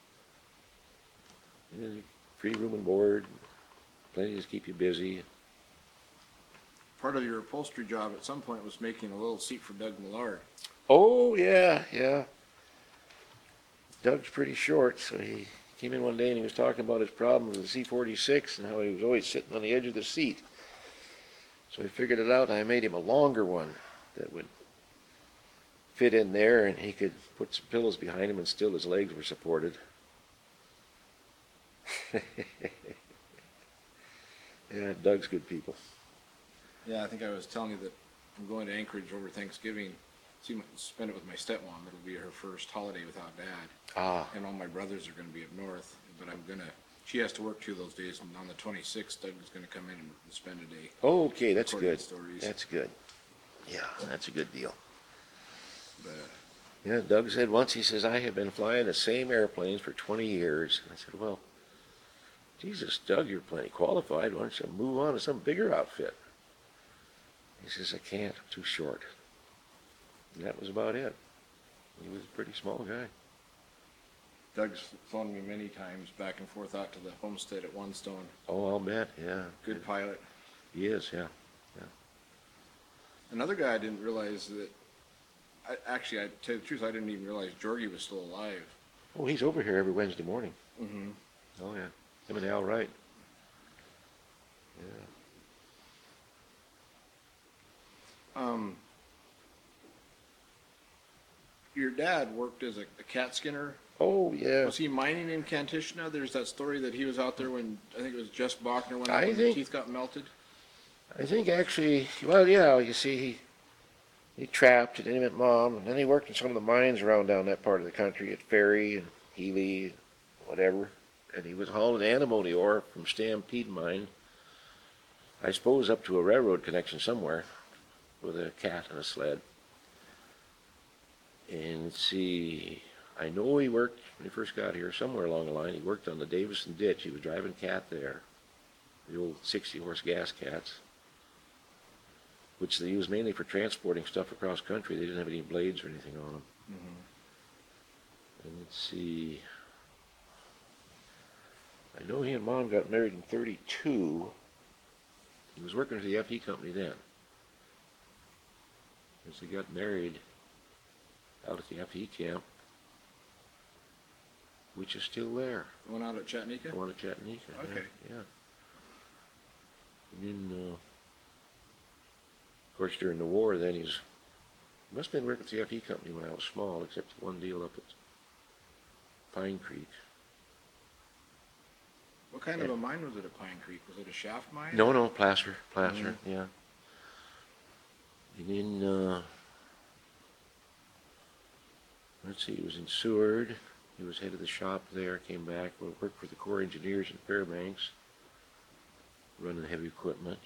[SPEAKER 2] And then free room and board, plenty to keep you busy.
[SPEAKER 1] Part of your upholstery job at some point was making a little seat for Doug Millard.
[SPEAKER 2] Oh, yeah, yeah. Doug's pretty short, so he came in one day and he was talking about his problem with the C forty-six and how he was always sitting on the edge of the seat. So I figured it out and I made him a longer one that would fit in there and he could put some pillows behind him and still his legs were supported. Yeah, Doug's good people.
[SPEAKER 1] Yeah, I think I was telling you that I'm going to Anchorage over Thanksgiving. See, my- spend it with my stepmom. It'll be her first holiday without dad.
[SPEAKER 2] Ah,
[SPEAKER 1] And all my brothers are going to be up north. And but I'm gonna, she has to work two of those days, and on the twenty-sixth, Doug's gonna come in and spend a day.
[SPEAKER 2] Okay, that's
[SPEAKER 1] Recording
[SPEAKER 2] good.
[SPEAKER 1] stories.
[SPEAKER 2] That's good. Yeah, that's a good deal.
[SPEAKER 1] But,
[SPEAKER 2] Yeah, Doug said once, he says, I have been flying the same airplanes for twenty years. And I said, well, Jesus, Doug, you're plenty qualified. Why don't you move on to some bigger outfit? He says, I can't. I'm too short. And that was about it. He was a pretty small guy.
[SPEAKER 1] Doug's flown me many times back and forth out to the homestead at One Stone.
[SPEAKER 2] Oh, I'll bet, yeah.
[SPEAKER 1] Good pilot.
[SPEAKER 2] He is, yeah.
[SPEAKER 1] Another guy I didn't realize that, I, actually, I tell you the truth, I didn't even realize Georgie was still alive.
[SPEAKER 2] Oh, he's over here every Wednesday morning.
[SPEAKER 1] Mm-hmm.
[SPEAKER 2] Oh, yeah. Him and Al Wright. Yeah.
[SPEAKER 1] Um, your dad worked as a, a cat skinner.
[SPEAKER 2] Oh, yeah.
[SPEAKER 1] Was he mining in Kantishna? There's that story that he was out there when, I think it was Jess Bachner went out
[SPEAKER 2] I
[SPEAKER 1] when the
[SPEAKER 2] think-
[SPEAKER 1] teeth got melted.
[SPEAKER 2] I think actually, well, yeah, you see, he, he trapped, and then he met Mom, and then he worked in some of the mines around down that part of the country at Ferry and Healy, whatever. And he was hauling antimony ore from Stampede Mine, I suppose up to a railroad connection somewhere, with a cat and a sled. And see, I know he worked, when he first got here, somewhere along the line, he worked on the Davison Ditch. He was driving cat there, the old sixty-horse gas cats, which they used mainly for transporting stuff across country. They didn't have any blades or anything on them.
[SPEAKER 1] Mm-hmm.
[SPEAKER 2] And let's see, I know he and Mom got married in thirty-two. He was working for the F E company then. As they got married out at the F E camp, which is still there.
[SPEAKER 1] The one out at Chattanooga?
[SPEAKER 2] The one at Chattanooga. yeah,
[SPEAKER 1] Okay.
[SPEAKER 2] Yeah. And then, uh, of course, during the war, then he's must have been working at the F E company when I was small, except one deal up at Pine Creek.
[SPEAKER 1] What kind of a mine was it at Pine Creek? Was it a shaft mine?
[SPEAKER 2] No, no, placer, placer,
[SPEAKER 1] Mhm.
[SPEAKER 2] yeah. And then, uh, let's see, he was in Seward. He was head of the shop there, came back, worked for the Corps Engineers in Fairbanks, running heavy equipment.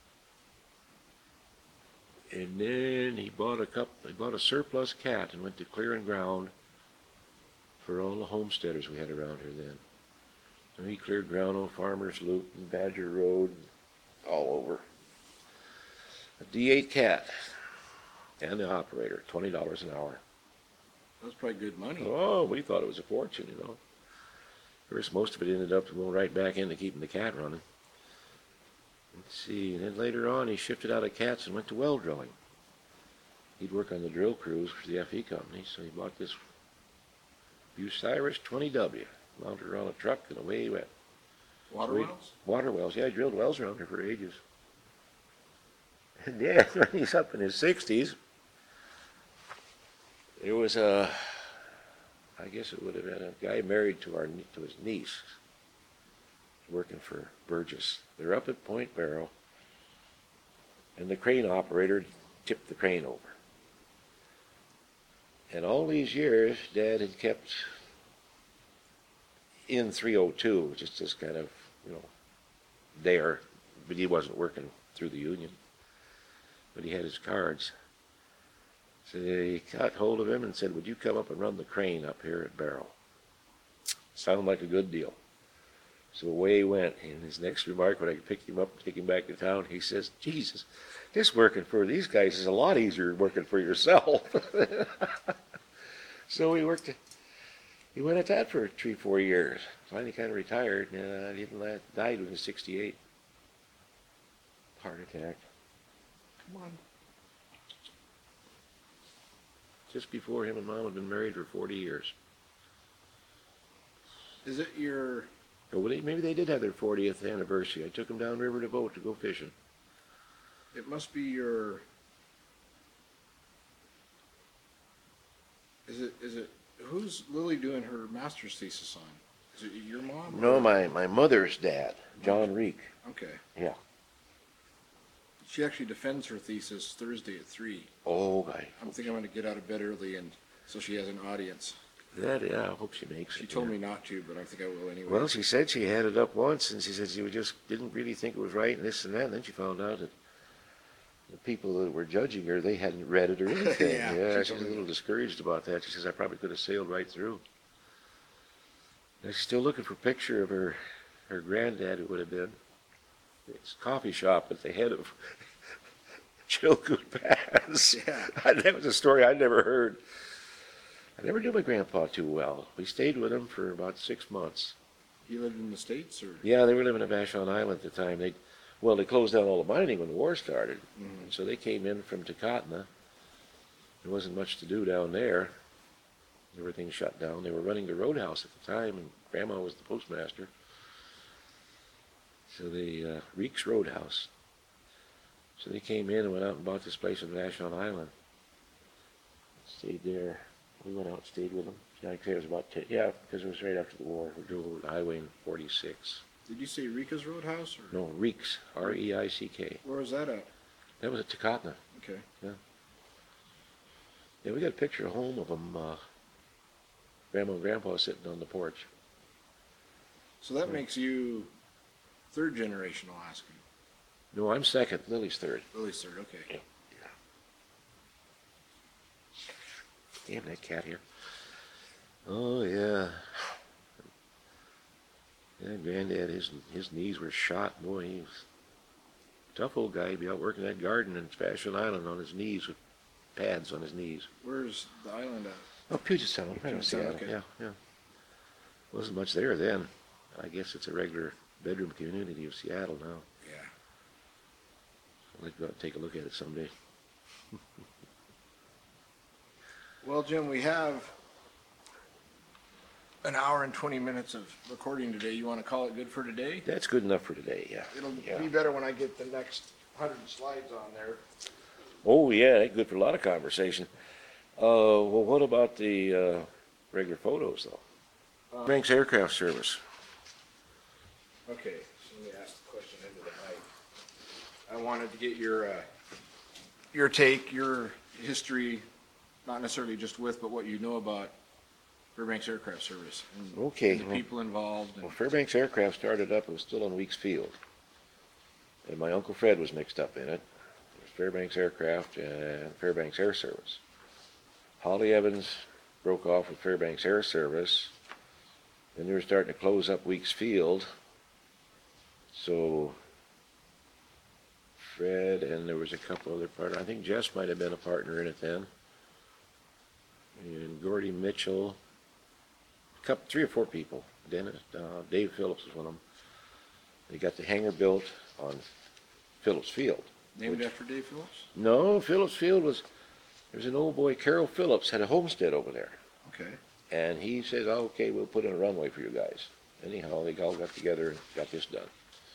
[SPEAKER 2] And then he bought a cup, he bought a surplus cat and went to clearing ground for all the homesteaders we had around here then. So he cleared ground on Farmers Loop and Badger Road, all over. A D eight cat and the operator, twenty dollars an hour.
[SPEAKER 1] That was probably good money.
[SPEAKER 2] Oh, we thought it was a fortune, you know. Of course, most of it ended up going right back into keeping the cat running. Let's see, and then later on he shifted out of cats and went to well drilling. He'd work on the drill crews for the F E company, so he bought this Bucyrus twenty W, mounted her on a truck, and away he went.
[SPEAKER 1] Water
[SPEAKER 2] Sweet.
[SPEAKER 1] wells?
[SPEAKER 2] Water wells, yeah, he drilled wells around here for ages. And then when he's up in his sixties, there was a, I guess it would have been a guy married to our to his niece, working for Burgess. They're up at Point Barrow, and the crane operator tipped the crane over. And all these years, Dad had kept in three oh two, just as kind of, you know, there, but he wasn't working through the union. But he had his cards. So they got hold of him and said, would you come up and run the crane up here at Barrow? Sounded like a good deal. So away he went. And his next remark, when I picked him up and take him back to town, he says, Jesus, this working for these guys is a lot easier than working for yourself. So he worked, he went at that for three, four years. Finally kind of retired, and uh, he died when he was sixty-eight. Heart attack.
[SPEAKER 1] Come on.
[SPEAKER 2] Just before him and Mom had been married for forty years.
[SPEAKER 1] Is it your,
[SPEAKER 2] Oh, well, they, maybe they did have their fortieth anniversary. I took them down river to boat to go fishing.
[SPEAKER 1] it must be your, is it, is it, who's Lily doing her master's thesis on? Is it your mom?
[SPEAKER 2] No,
[SPEAKER 1] or-
[SPEAKER 2] my, my mother's dad, John Reek.
[SPEAKER 1] Okay.
[SPEAKER 2] Yeah.
[SPEAKER 1] She actually defends her thesis Thursday at three.
[SPEAKER 2] Oh, I,
[SPEAKER 1] I'm thinking I'm gonna get out of bed early and, so she has an audience.
[SPEAKER 2] That, yeah, I hope she makes it.
[SPEAKER 1] She told
[SPEAKER 2] yeah.
[SPEAKER 1] me not to, but I think I will anyway.
[SPEAKER 2] Well, she said she had it up once, and she said she just didn't really think it was right, and this and that, and then she found out that the people that were judging her, they hadn't read it or anything.
[SPEAKER 1] Yeah,
[SPEAKER 2] yeah,
[SPEAKER 1] she
[SPEAKER 2] she
[SPEAKER 1] told
[SPEAKER 2] was a
[SPEAKER 1] me
[SPEAKER 2] little
[SPEAKER 1] that.
[SPEAKER 2] discouraged about that. She says, I probably could have sailed right through. Now, she's still looking for a picture of her, her granddad, it would have been. It's a coffee shop at the head of Chilkoot Pass.
[SPEAKER 1] Yeah.
[SPEAKER 2] That was a story I'd never heard. I never knew my grandpa too well. We stayed with him for about six months.
[SPEAKER 1] He lived in the States, or?
[SPEAKER 2] Yeah, they were living in Vashon Island at the time. They, well, they closed down all the mining when the war started.
[SPEAKER 1] Mhm.
[SPEAKER 2] And so they came in from Takatna. There wasn't much to do down there. Everything shut down. They were running the roadhouse at the time, and Grandma was the postmaster. So the uh, Reeks Roadhouse. So they came in and went out and bought this place in Vashon Island. Stayed there. We went out and stayed with them. Yeah, I'd say it was about ten. Yeah, because it was right after the war. We drove over the highway in forty-six.
[SPEAKER 1] Did you say Rika's Roadhouse, or?
[SPEAKER 2] No, Reeks, R E I C K.
[SPEAKER 1] Where was that at?
[SPEAKER 2] That was at Takatna.
[SPEAKER 1] Okay.
[SPEAKER 2] Yeah, we got a picture at home of them. Uh, Grandma and Grandpa sitting on the porch.
[SPEAKER 1] So that makes you third generation Alaskan.
[SPEAKER 2] No, I'm second. Lily's third.
[SPEAKER 1] Lily's third, okay.
[SPEAKER 2] Damn that cat here. Oh yeah. Yeah, Granddad, his his knees were shot. Boy, he was a tough old guy. He'd be out working that garden in Vashon Island on his knees with pads on his knees.
[SPEAKER 1] Where's the island at?
[SPEAKER 2] Oh, Puget Sound, right in
[SPEAKER 1] Puget Sound,
[SPEAKER 2] Seattle.
[SPEAKER 1] okay.
[SPEAKER 2] Yeah, yeah. Wasn't much there then. I guess it's a regular bedroom community of Seattle now.
[SPEAKER 1] Yeah.
[SPEAKER 2] I'd like to go out and take a look at it someday.
[SPEAKER 1] Well, Jim, we have an hour and twenty minutes of recording today. You want to call it good for today?
[SPEAKER 2] That's good enough for today, yeah.
[SPEAKER 1] It'll
[SPEAKER 2] yeah.
[SPEAKER 1] be better when I get the next hundred slides on there.
[SPEAKER 2] Oh, yeah, good for a lot of conversation. Uh, well, what about the uh, regular photos, though?
[SPEAKER 1] Uh,
[SPEAKER 2] Banks Aircraft Service.
[SPEAKER 1] Okay, so let me ask the question into the mic. I wanted to get your, uh, your take, your history, not necessarily just with, but what you know about Fairbanks Aircraft Service. And
[SPEAKER 2] Okay,
[SPEAKER 1] and the
[SPEAKER 2] well-
[SPEAKER 1] people involved. And
[SPEAKER 2] Well, Fairbanks Aircraft started up, it was still on Weeks Field. And my Uncle Fred was mixed up in it. It was Fairbanks Aircraft and Fairbanks Air Service. Holly Evans broke off with Fairbanks Air Service. Then they were starting to close up Weeks Field. So Fred and there was a couple other partners. I think Jess might have been a partner in it then. And Gordy Mitchell, a couple, three or four people. Dennis, uh, Dave Phillips was one of them. They got the hangar built on Phillips Field.
[SPEAKER 1] named
[SPEAKER 2] which-
[SPEAKER 1] after Dave Phillips?
[SPEAKER 2] No, Phillips Field was, there's an old boy, Carol Phillips, had a homestead over there.
[SPEAKER 1] Okay.
[SPEAKER 2] And he says, oh, okay, we'll put in a runway for you guys. Anyhow, they all got together and got this done.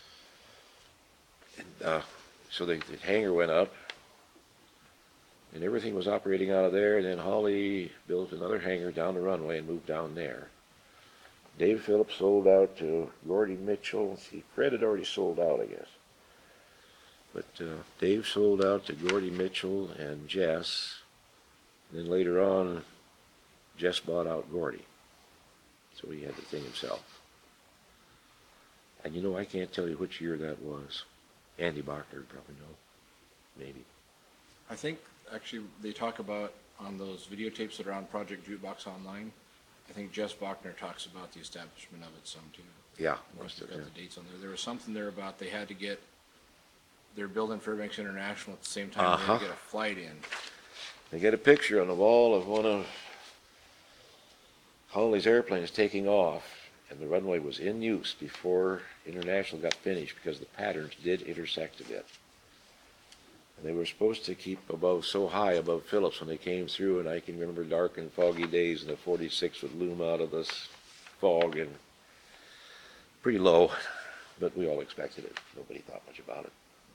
[SPEAKER 2] And, uh, so the, the hangar went up, and everything was operating out of there, and then Holly built another hangar down the runway and moved down there. Dave Phillips sold out to Gordy Mitchell. See, Fred had already sold out, I guess. But uh, Dave sold out to Gordy Mitchell and Jess. And then later on, Jess bought out Gordy. So he had the thing himself. And you know, I can't tell you which year that was. Andy Bachner would probably know. Maybe.
[SPEAKER 1] I think actually they talk about on those videotapes that are on Project Jukebox Online. I think Jess Bachner talks about the establishment of it some too.
[SPEAKER 2] Yeah,
[SPEAKER 1] Once
[SPEAKER 2] must
[SPEAKER 1] you've
[SPEAKER 2] have
[SPEAKER 1] got
[SPEAKER 2] been.
[SPEAKER 1] the dates on there. There was something there about they had to get, they're building Fairbanks International at the same time. They had
[SPEAKER 2] Uh-huh.
[SPEAKER 1] to get a flight in.
[SPEAKER 2] They get a picture on the wall of one of Holly's airplanes taking off, and the runway was in use before International got finished because the patterns did intersect a bit. And they were supposed to keep above, so high above Phillips when they came through, and I can remember dark and foggy days, and the forty-six would loom out of this fog, and pretty low, but we all expected it. Nobody thought much about it.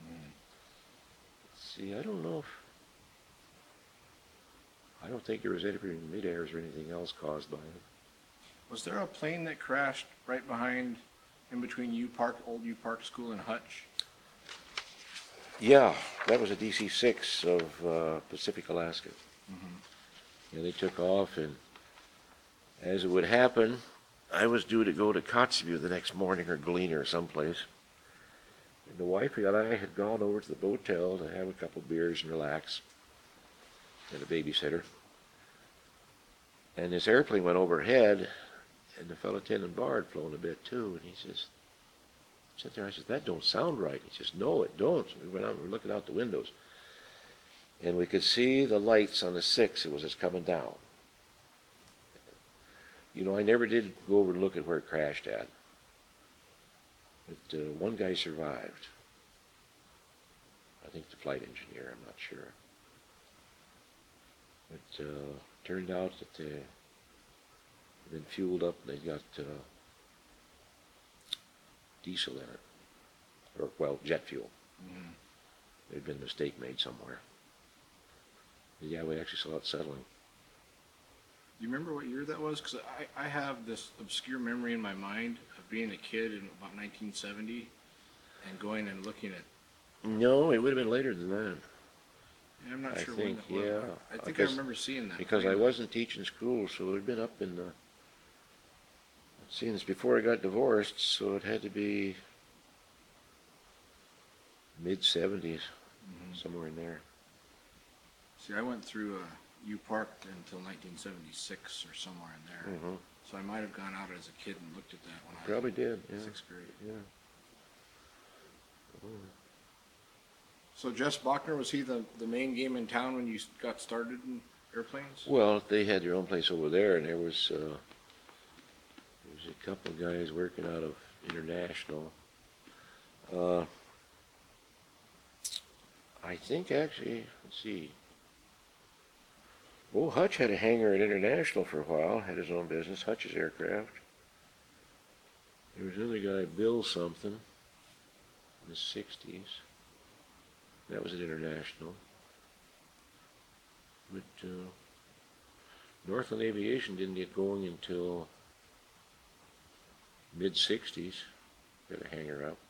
[SPEAKER 2] See, I don't know if, I don't think there was any mid-airs or anything else caused by it.
[SPEAKER 1] Was there a plane that crashed right behind, in between U Park, old U Park School and Hutch?
[SPEAKER 2] Yeah, that was a D C six of uh, Pacific Alaska. Yeah, they took off, and As it would happen, I was due to go to Kotzebue the next morning, or Galena or someplace. And the wife and I had gone over to the motel to have a couple beers and relax. And a babysitter. And this airplane went overhead, and the fellow tending bar had flown a bit too. And he says, sat there, I said, that don't sound right. He says, no, it don't. So we went out, we were looking out the windows. And we could see the lights on the six. It was just coming down. You know, I never did go over and look at where it crashed at. But uh, one guy survived. I think the flight engineer, I'm not sure. But uh, turned out that they had been fueled up and they got uh, diesel in it. Or, well, jet fuel.
[SPEAKER 1] Mm-hmm.
[SPEAKER 2] There'd been a mistake made somewhere. But yeah, we actually saw it settling.
[SPEAKER 1] Do you remember what year that was? Because I, I have this obscure memory in my mind of being a kid in about nineteen seventy and going and looking at.
[SPEAKER 2] No, it would have been later than that.
[SPEAKER 1] Yeah, I'm not
[SPEAKER 2] I
[SPEAKER 1] sure
[SPEAKER 2] think,
[SPEAKER 1] when that
[SPEAKER 2] yeah.
[SPEAKER 1] was. I think
[SPEAKER 2] Because-
[SPEAKER 1] I remember seeing that.
[SPEAKER 2] Because I wasn't teaching school, so it had been up in the, seeing this before I got divorced, so it had to be mid seventies,
[SPEAKER 1] Mhm.
[SPEAKER 2] somewhere in there.
[SPEAKER 1] See, I went through uh, U Park until nineteen seventy-six or somewhere in there.
[SPEAKER 2] Mm-hmm.
[SPEAKER 1] So I might have gone out as a kid and looked at that when I
[SPEAKER 2] Probably
[SPEAKER 1] was
[SPEAKER 2] did,
[SPEAKER 1] in
[SPEAKER 2] yeah,
[SPEAKER 1] sixth grade.
[SPEAKER 2] yeah.
[SPEAKER 1] So Jess Bachner, was he the, the main game in town when you s- got started in airplanes?
[SPEAKER 2] Well, they had their own place over there, and there was, uh, there was a couple of guys working out of International. Uh, I think actually, let's see. Well, Hutch had a hangar at International for a while, had his own business, Hutch's Aircraft. There was another guy, Bill something, in the sixties. That was at International. But uh, Northland Aviation didn't get going until mid-sixties. Got a hangar up.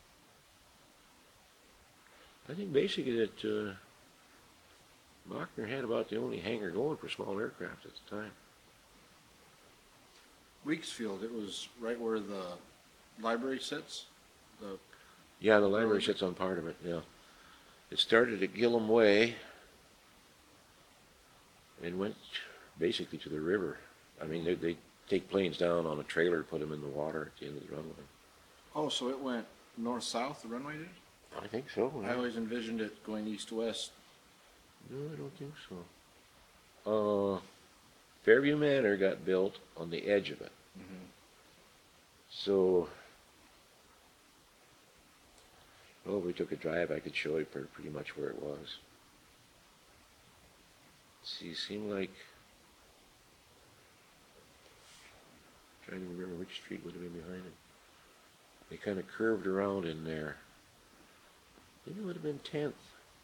[SPEAKER 2] I think basically that uh, Bachner had about the only hangar going for small aircraft at the time.
[SPEAKER 1] Weeksfield, it was right where the library sits. The
[SPEAKER 2] Yeah, the library
[SPEAKER 1] Road.
[SPEAKER 2] sits on part of it, yeah. It started at Gillum Way and went basically to the river. I mean, they, they take planes down on a trailer, put them in the water at the end of the runway.
[SPEAKER 1] Oh, so it went north-south, the runway did?
[SPEAKER 2] I think so.
[SPEAKER 1] I
[SPEAKER 2] yeah.
[SPEAKER 1] always envisioned it going east-west.
[SPEAKER 2] No, I don't think so. Uh, Fairview Manor got built on the edge of it.
[SPEAKER 1] Mhm.
[SPEAKER 2] So, well, we took a drive. I could show you per- pretty much where it was. See, it seemed like, trying to remember which street would have been behind it. They kind of curved around in there. I think it would have been tenth.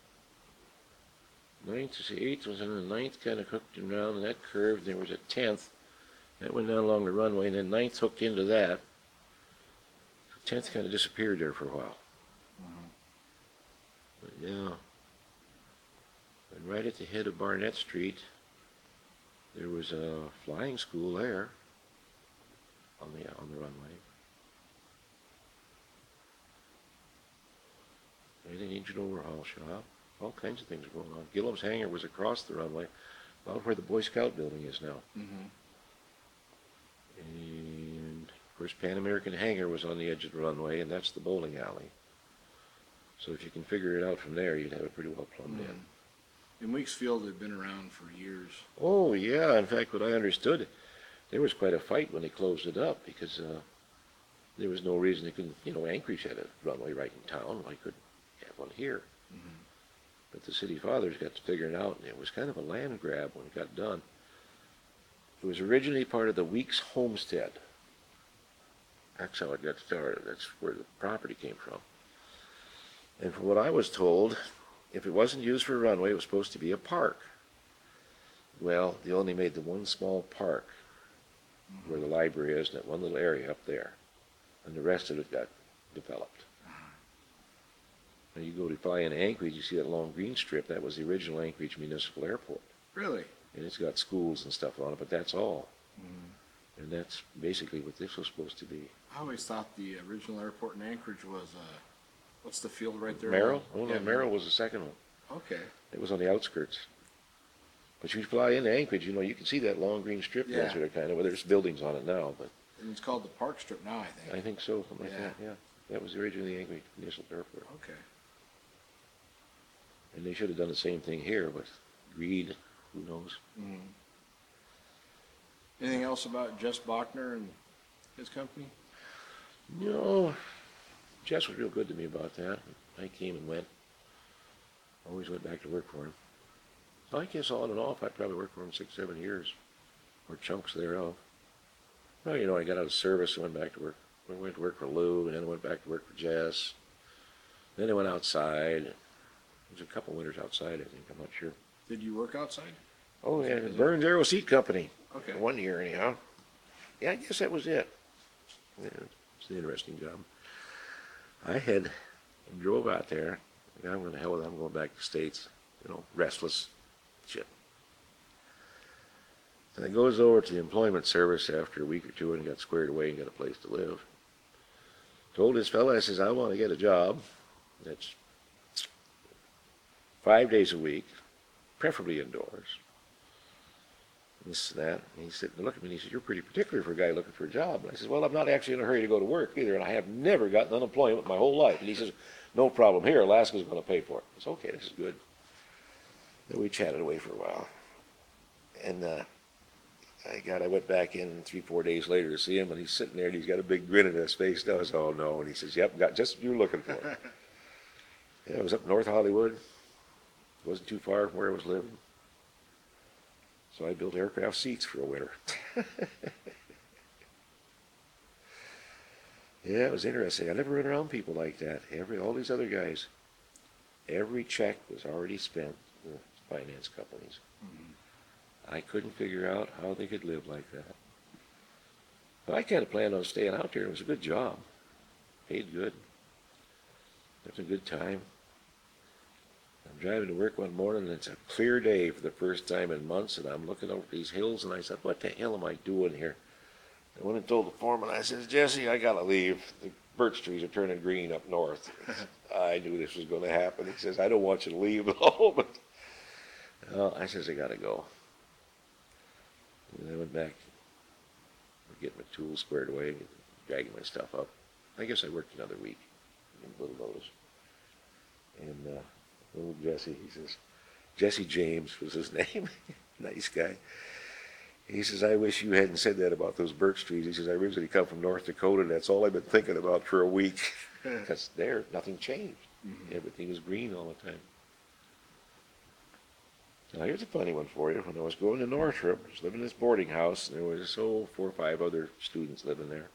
[SPEAKER 2] Ninth, see, eighth was in the ninth, kind of hooked around, and that curved. There was a tenth that went down along the runway, and then ninth hooked into that. Tenth kind of disappeared there for a while.
[SPEAKER 1] Mhm.
[SPEAKER 2] But yeah, and right at the head of Barnett Street, there was a flying school there on the on the runway. Right, an engine overhaul shop. All kinds of things were going on. Gillum's hangar was across the runway, about where the Boy Scout building is now.
[SPEAKER 1] Mhm.
[SPEAKER 2] And of course, Pan American hangar was on the edge of the runway, and that's the bowling alley. So if you can figure it out from there, you'd have it pretty well plumbed in.
[SPEAKER 1] Mhm. And Weeksfield had been around for years.
[SPEAKER 2] Oh yeah, in fact, what I understood, there was quite a fight when they closed it up because uh, there was no reason they couldn't. You know, Anchorage had a runway right in town. Why couldn't you have one here?
[SPEAKER 1] Mhm.
[SPEAKER 2] But the city fathers got to figure it out, and it was kind of a land grab when it got done. It was originally part of the Weeks homestead. That's how it got started. That's where the property came from. And from what I was told, if it wasn't used for a runway, it was supposed to be a park. Well, they only made the one small park where the library is, in that one little area up there. And the rest of it got developed. Now you go to fly in Anchorage, you see that long green strip, that was the original Anchorage Municipal Airport.
[SPEAKER 1] Really?
[SPEAKER 2] And it's got schools and stuff on it, but that's all.
[SPEAKER 1] Mhm.
[SPEAKER 2] And that's basically what this was supposed to be.
[SPEAKER 1] I always thought the original airport in Anchorage was, uh, what's the field right there?
[SPEAKER 2] Merrill? Oh, no,
[SPEAKER 1] Yeah,
[SPEAKER 2] Merrill was the second one.
[SPEAKER 1] Okay.
[SPEAKER 2] It was on the outskirts. But you fly into Anchorage, you know, you can see that long green strip
[SPEAKER 1] Yeah.
[SPEAKER 2] there, sort of kind of, well, there's buildings on it now, but
[SPEAKER 1] And it's called the Park Strip now, I think.
[SPEAKER 2] I think so, something like
[SPEAKER 1] Yeah.
[SPEAKER 2] that, yeah. That was originally the Anchorage Municipal Airport.
[SPEAKER 1] Okay.
[SPEAKER 2] And they should have done the same thing here, but greed, who knows?
[SPEAKER 1] Mhm. Anything else about Jess Bachner and his company?
[SPEAKER 2] No, Jess was real good to me about that. I came and went. Always went back to work for him. I guess on and off, I probably worked for him six, seven years, or chunks thereof. Well, you know, I got out of service and went back to work. I went to work for Lou, and then I went back to work for Jess. Then I went outside. It was a couple winters outside, I think. I'm not sure.
[SPEAKER 1] Did you work outside?
[SPEAKER 2] Oh, yeah, the Burns Aero Seat Company.
[SPEAKER 1] Okay.
[SPEAKER 2] One year, anyhow. Yeah, I guess that was it. Yeah, it's an interesting job. I had drove out there. I'm going to hell with it. I'm going back to the States. You know, restless shit. And I goes over to the employment service after a week or two and got squared away and got a place to live. Told this fella, I says, I want to get a job that's five days a week, preferably indoors. This and that. And he said, look at me and he said, you're pretty particular for a guy looking for a job. And I said, well, I'm not actually in a hurry to go to work either, and I have never gotten unemployment my whole life. And he says, no problem here, Alaska's going to pay for it. I said, okay, this is good. Then we chatted away for a while. And uh, I got, I went back in three, four days later to see him, and he's sitting there, and he's got a big grin on his face. I was, oh no. And he says, yep, got just what you were looking for. Yeah, it was up North Hollywood. It wasn't too far from where I was living. So I built aircraft seats for a winter. Yeah, it was interesting. I never been around people like that. Every all these other guys, every check was already spent with finance companies. Mm-hmm. I couldn't figure out how they could live like that. But I kind of planned on staying out there. It was a good job. Paid good. It was a good time. I'm driving to work one morning, and it's a clear day for the first time in months, and I'm looking over these hills, and I said, what the hell am I doing here? I went and told the foreman, I says, Jesse, I got to leave. The birch trees are turning green up north. I knew this was going to happen. He says, I don't want you to leave at all, but well, I says, I got to go. And I went back, getting my tools squared away, dragging my stuff up. I guess I worked another week in little notice. And uh, little Jesse, he says, Jesse James was his name. Nice guy. He says, I wish you hadn't said that about those birch trees. He says, I originally come from North Dakota, and that's all I've been thinking about for a week. Because there, nothing changed. Mm-hmm. Everything was green all the time. Now, here's a funny one for you. When I was going to Northrop, I was living in this boarding house, and there was, oh, four or five other students living there.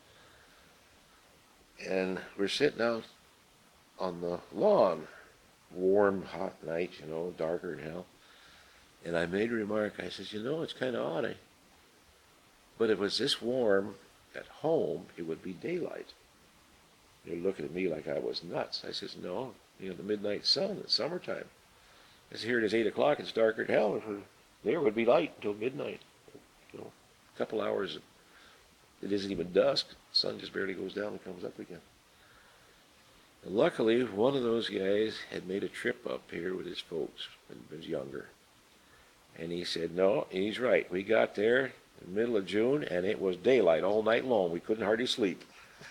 [SPEAKER 2] And we're sitting out on the lawn, warm, hot night, you know, darker than hell. And I made a remark. I says, you know, it's kind of odd, eh? But if it was this warm at home, it would be daylight. They're looking at me like I was nuts. I says, no, you know, the midnight sun, it's summertime. I said, here it is eight o'clock, it's darker than hell. There would be light until midnight. You know, a couple hours, it isn't even dusk. The sun just barely goes down and comes up again. And luckily, one of those guys had made a trip up here with his folks when he was younger. And he said, no, he's right. We got there in the middle of June, and it was daylight all night long. We couldn't hardly sleep.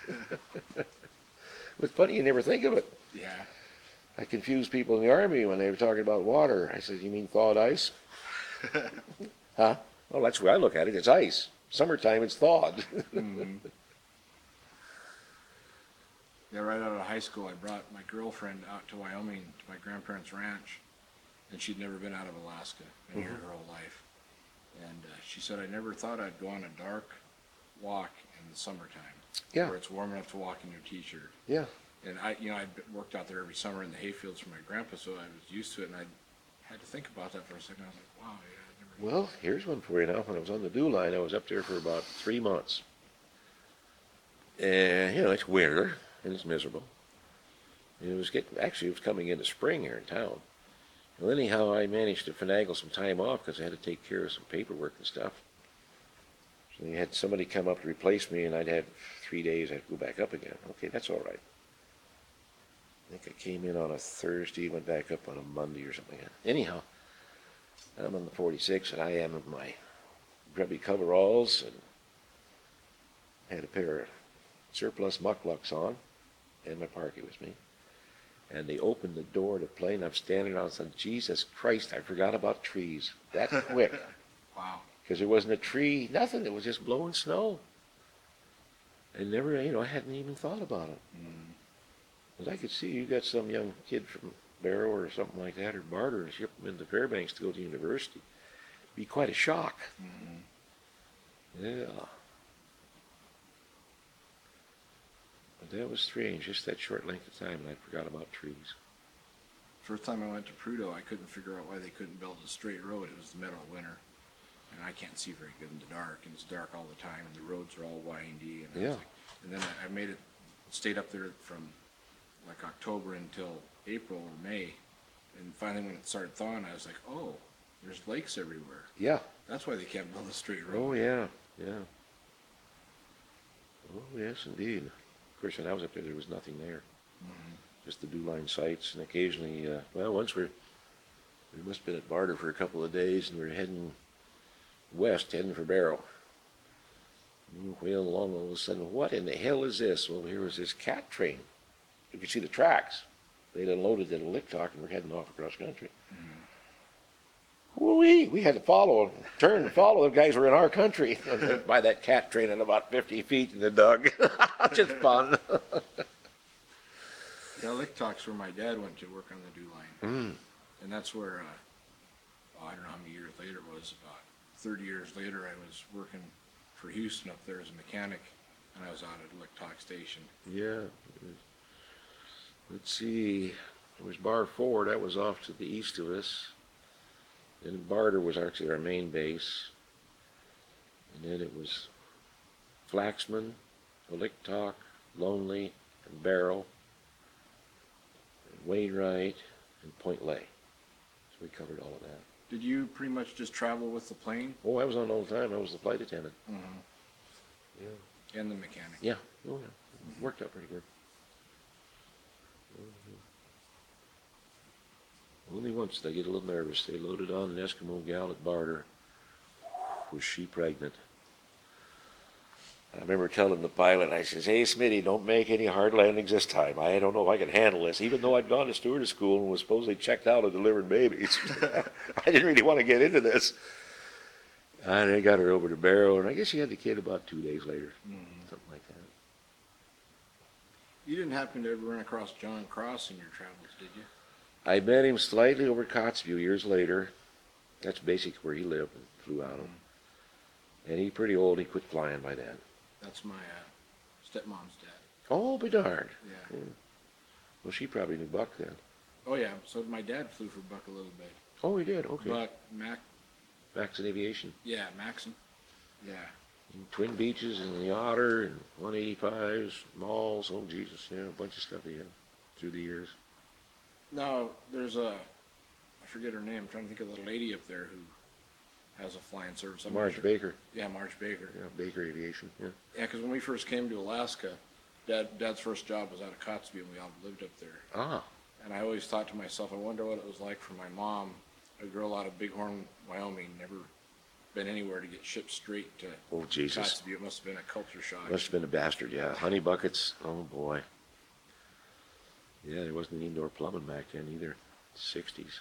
[SPEAKER 2] It's funny, you never think of it.
[SPEAKER 1] Yeah.
[SPEAKER 2] I confused people in the Army when they were talking about water. I said, you mean thawed ice? Huh? Well, that's the way I look at it. It's ice. Summertime, it's thawed.
[SPEAKER 1] Mm-hmm. Yeah, right out of high school, I brought my girlfriend out to Wyoming, to my grandparents' ranch. And she'd never been out of Alaska, been here her whole life. And uh, she said, I never thought I'd go on a dark walk in the summertime.
[SPEAKER 2] Yeah.
[SPEAKER 1] Where it's warm enough to walk in your t-shirt.
[SPEAKER 2] Yeah.
[SPEAKER 1] And I, you know, I worked out there every summer in the hayfields for my grandpa, so I was used to it, and I had to think about that for a second. I was like, wow, yeah, I never.
[SPEAKER 2] Well, here's one for you now. When I was on the dew line, I was up there for about three months. And, you know, it's winter, and it's miserable. And it was getting, actually, it was coming into spring here in town. Well, anyhow, I managed to finagle some time off because I had to take care of some paperwork and stuff. So they had somebody come up to replace me, and I'd have three days, I'd go back up again. Okay, that's all right. I think I came in on a Thursday, went back up on a Monday or something like that. Anyhow, I'm on the forty-six, and I am in my grubby coveralls, and had a pair of surplus mucklucks on, and my parky with me. And they opened the door to play, and I'm standing around and said, Jesus Christ, I forgot about trees that quick.
[SPEAKER 1] Wow.
[SPEAKER 2] Because there wasn't a tree, nothing. It was just blowing snow. And never, you know, I hadn't even thought about it.
[SPEAKER 1] Mm.
[SPEAKER 2] But I could see you got some young kid from Barrow or something like that, or Barter, and ship him into Fairbanks to go to university. Be quite a shock.
[SPEAKER 1] Mm-hmm.
[SPEAKER 2] Yeah. But that was strange, just that short length of time, and I forgot about trees.
[SPEAKER 1] First time I went to Prudhoe, I couldn't figure out why they couldn't build a straight road. It was the middle of winter, and I can't see very good in the dark, and it's dark all the time, and the roads are all windy. And I was
[SPEAKER 2] Yeah.
[SPEAKER 1] like, and then I I made it, stayed up there from like October until April or May, and finally when it started thawing, I was like, oh, there's lakes everywhere.
[SPEAKER 2] Yeah.
[SPEAKER 1] That's why they can't build a straight
[SPEAKER 2] Oh,
[SPEAKER 1] road.
[SPEAKER 2] yeah, yeah. Oh, yes, indeed. Of course, when I was up there, there was nothing there.
[SPEAKER 1] Mhm.
[SPEAKER 2] Just the dew-line sites, and occasionally, uh, well, once we're, we must have been at Barter for a couple of days, and we were heading west, heading for Barrow. And we wheeled along, all of a sudden, what in the hell is this? Well, here was this cat train. You could see the tracks. They'd unloaded at a Licktock, and we're heading off across country. Woo-wee! We had to follow, turn and follow. The guys were in our country. By that cat train at about fifty feet in the dug. Just fun.
[SPEAKER 1] Yeah, Licktock's where my dad went to work on the dew line.
[SPEAKER 2] Mm.
[SPEAKER 1] And that's where, uh, oh, I don't know how many years later it was, about thirty years later, I was working for Houston up there as a mechanic, and I was out at Licktock Station.
[SPEAKER 2] Yeah. Let's see. It was Bar Four. That was off to the east of us. Then Barter was actually our main base. And then it was Flaxman, Licktock, Lonely, and Barrow, and Wainwright, and Point Lay. So we covered all of that.
[SPEAKER 1] Did you pretty much just travel with the plane?
[SPEAKER 2] Oh, I was on all the time. I was the flight attendant.
[SPEAKER 1] Mm-hmm.
[SPEAKER 2] Yeah.
[SPEAKER 1] And the mechanic?
[SPEAKER 2] Yeah. Oh, yeah. Worked out pretty good. Only once did I get a little nervous. They loaded on an Eskimo gal at Barter. Was she pregnant? I remember telling the pilot, I says, hey, Smitty, don't make any hard landings this time. I don't know if I can handle this. Even though I'd gone to stewardess school and was supposedly checked out of delivering babies. I didn't really want to get into this. And I got her over to Barrow, and I guess she had the kid about two days later.
[SPEAKER 1] Mm-hmm.
[SPEAKER 2] Something like that.
[SPEAKER 1] You didn't happen to ever run across John Cross in your travels, did you?
[SPEAKER 2] I met him slightly over Cotsview years later. That's basically where he lived and flew out of. And he's pretty old. He quit flying by then.
[SPEAKER 1] That's my uh, stepmom's dad.
[SPEAKER 2] Oh, be darned.
[SPEAKER 1] Yeah.
[SPEAKER 2] Well, she probably knew Buck then.
[SPEAKER 1] Oh, yeah. So my dad flew for Buck a little bit.
[SPEAKER 2] Oh, he did? Okay.
[SPEAKER 1] Buck, Mac,
[SPEAKER 2] Maxon Aviation.
[SPEAKER 1] yeah, Maxon. Yeah.
[SPEAKER 2] And Twin Beaches and the Otter and one eighty-fives, malls. Oh, Jesus. Yeah, a bunch of stuff he had through the years.
[SPEAKER 1] No, there's a, I forget her name. I'm trying to think of the lady up there who has a flying service. I'm not
[SPEAKER 2] Marge
[SPEAKER 1] sure.
[SPEAKER 2] Baker.
[SPEAKER 1] Yeah, Marge Baker.
[SPEAKER 2] Yeah, Baker Aviation. Yeah.
[SPEAKER 1] Yeah, because when we first came to Alaska, Dad, Dad's first job was out of Kotzebue, and we all lived up there.
[SPEAKER 2] Ah.
[SPEAKER 1] And I always thought to myself, I wonder what it was like for my mom, a girl out of Bighorn, Wyoming, never been anywhere to get shipped straight to
[SPEAKER 2] Oh, Jesus.
[SPEAKER 1] Kotzebue. It must have been a culture shock.
[SPEAKER 2] Must have been a bastard, yeah. Honey buckets. Oh, boy. Yeah, there wasn't any indoor plumbing back then either. sixties.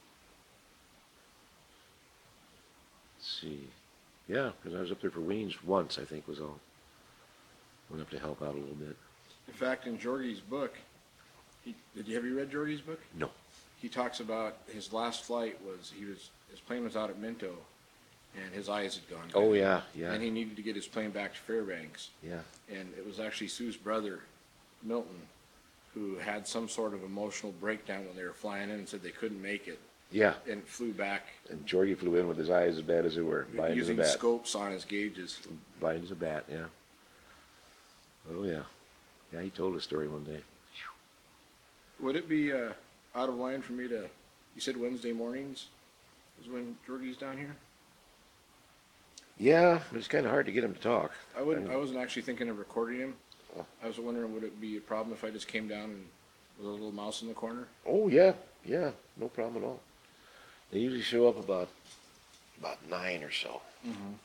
[SPEAKER 2] Let's see. Yeah, because I was up there for Weens once, I think was all. Went up to help out a little bit.
[SPEAKER 1] In fact, in Jorgie's book, he, did you have you read Jorgie's book?
[SPEAKER 2] No.
[SPEAKER 1] He talks about his last flight was he was his plane was out at Minto, and his eyes had gone.
[SPEAKER 2] Oh,
[SPEAKER 1] bad.
[SPEAKER 2] yeah, yeah,
[SPEAKER 1] And he needed to get his plane back to Fairbanks,
[SPEAKER 2] yeah.
[SPEAKER 1] and it was actually Sue's brother, Milton, who had some sort of emotional breakdown when they were flying in and said they couldn't make it,
[SPEAKER 2] Yeah,
[SPEAKER 1] and flew back
[SPEAKER 2] and Georgie flew in with his eyes as bad as they were. Blind as a
[SPEAKER 1] using
[SPEAKER 2] bat.
[SPEAKER 1] scopes on his gauges.
[SPEAKER 2] Blind as a bat, yeah. Oh, yeah. Yeah, he told a story one day.
[SPEAKER 1] Would it be uh, out of line for me to? You said Wednesday mornings is when Jorgie's down here.
[SPEAKER 2] Yeah, but it's kind of hard to get him to talk.
[SPEAKER 1] I wouldn't, I wasn't actually thinking of recording him. I was wondering, would it be a problem if I just came down and with a little mouse in the corner?
[SPEAKER 2] Oh, yeah, yeah, no problem at all. They usually show up about, about nine or so.
[SPEAKER 1] Mm-hmm.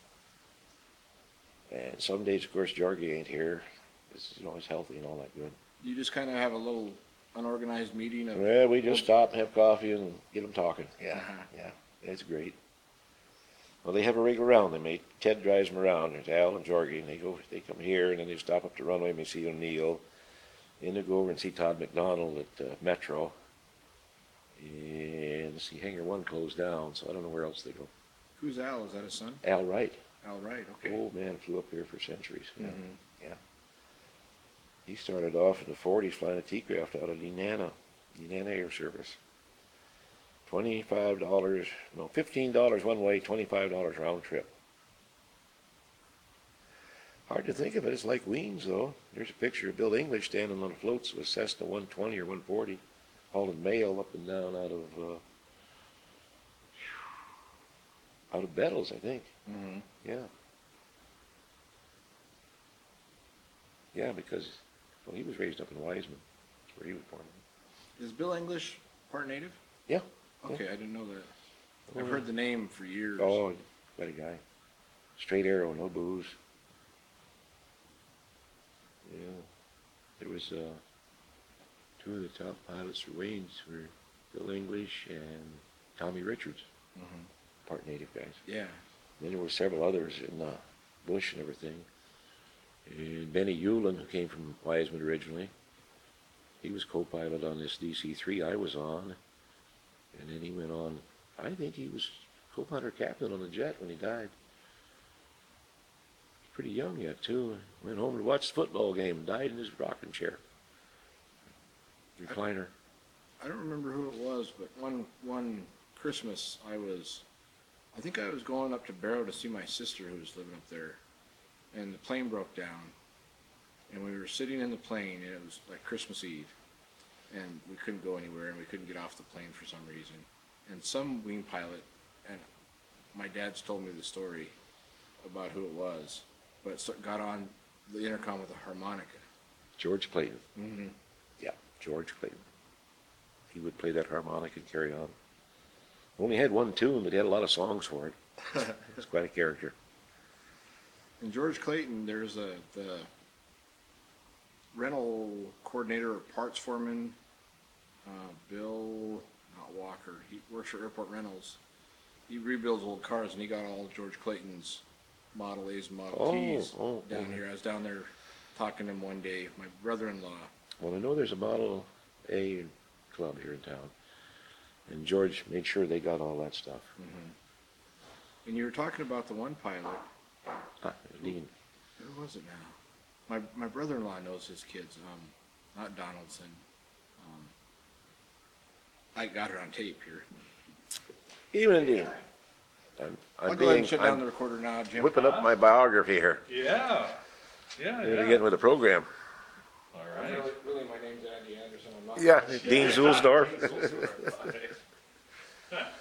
[SPEAKER 2] And some days, of course, Georgie ain't here. It's, you know, he's healthy and all that good.
[SPEAKER 1] You just kind of have a little unorganized meeting of,
[SPEAKER 2] Well, we just stop and have coffee and get them talking. Yeah,
[SPEAKER 1] Uh-huh.
[SPEAKER 2] yeah, it's great. Well, they have a rig around. They make Ted drives them around. There's Al and Georgie, and they go. They come here, and then they stop up the runway, and they see O'Neill. Then they go over and see Todd McDonald at uh, Metro. And see, Hangar One closed down, so I don't know where else they go.
[SPEAKER 1] who's Al? Is that his son?
[SPEAKER 2] Al Wright,
[SPEAKER 1] Al Wright, okay.
[SPEAKER 2] old man, flew up here for centuries. Yeah,
[SPEAKER 1] Mhm.
[SPEAKER 2] yeah. He started off in the forties flying a T-craft out of Nenana, Nenana Air Service. Twenty-five dollars, no, fifteen dollars one way, twenty-five dollars round trip. Hard to think of it. It's like Weems, though. There's a picture of Bill English standing on floats with Cessna one twenty or one forty, hauling mail up and down out of uh, out of Bettles, I think.
[SPEAKER 1] Mm-hmm.
[SPEAKER 2] Yeah. Yeah, because well, he was raised up in Wiseman. That's where he was born.
[SPEAKER 1] Is Bill English part native?
[SPEAKER 2] Yeah.
[SPEAKER 1] Okay, I didn't know that. I've heard the name for years.
[SPEAKER 2] Oh, what a guy. Straight arrow, no booze. Yeah. There was uh, two of the top pilots for Wayne's were Bill English and Tommy Richards,
[SPEAKER 1] Mhm.
[SPEAKER 2] part native guys.
[SPEAKER 1] Yeah.
[SPEAKER 2] Then there were several others in uh, Bush and everything. And Benny Hewlin, who came from Wiseman originally, he was co-pilot on this D C three I was on. And then he went on, I think he was co-pilot or captain on the jet when he died. Pretty young yet, too. Went home to watch the football game, died in his rocking chair. Recliner.
[SPEAKER 1] I don't remember who it was, but one one Christmas I was, I think I was going up to Barrow to see my sister who was living up there, and the plane broke down, and we were sitting in the plane, and it was like Christmas Eve, and we couldn't go anywhere, and we couldn't get off the plane for some reason, and some wing pilot, and my dad's told me the story about who it was, but it got on the intercom with a harmonica.
[SPEAKER 2] George Clayton.
[SPEAKER 1] Mm-hmm.
[SPEAKER 2] Yeah, George Clayton. He would play that harmonica and carry on. Only had one tune, but he had a lot of songs for it. It's quite a character.
[SPEAKER 1] And George Clayton, there's a the rental coordinator or parts foreman, uh, Bill, not Walker. He works for Airport Rentals. He rebuilds old cars, and he got all of George Clayton's Model A's and Model
[SPEAKER 2] Oh,
[SPEAKER 1] T's
[SPEAKER 2] oh,
[SPEAKER 1] down
[SPEAKER 2] oh.
[SPEAKER 1] here. I was down there talking to him one day. My brother-in-law.
[SPEAKER 2] Well, I know there's a Model A club here in town. And George made sure they got all that stuff.
[SPEAKER 1] Mm-hmm. And you were talking about the one pilot.
[SPEAKER 2] Ah, Dean.
[SPEAKER 1] Who was it now? My my brother-in-law knows his kids. Um, not Donaldson. Um, I got her on tape here.
[SPEAKER 2] Even Dean. I'm, I'm
[SPEAKER 1] I'll go ahead and
[SPEAKER 2] being-
[SPEAKER 1] shut down
[SPEAKER 2] I'm
[SPEAKER 1] the recorder now, Jim.
[SPEAKER 2] whipping up my biography here.
[SPEAKER 3] Yeah, yeah,
[SPEAKER 2] Here
[SPEAKER 3] yeah.
[SPEAKER 2] again with the program.
[SPEAKER 3] All
[SPEAKER 1] Really,
[SPEAKER 3] right.
[SPEAKER 1] really, my name's Andy Anderson. I'm not.
[SPEAKER 2] Yeah, Dean Zulsdorf.
[SPEAKER 3] Zulsdorf.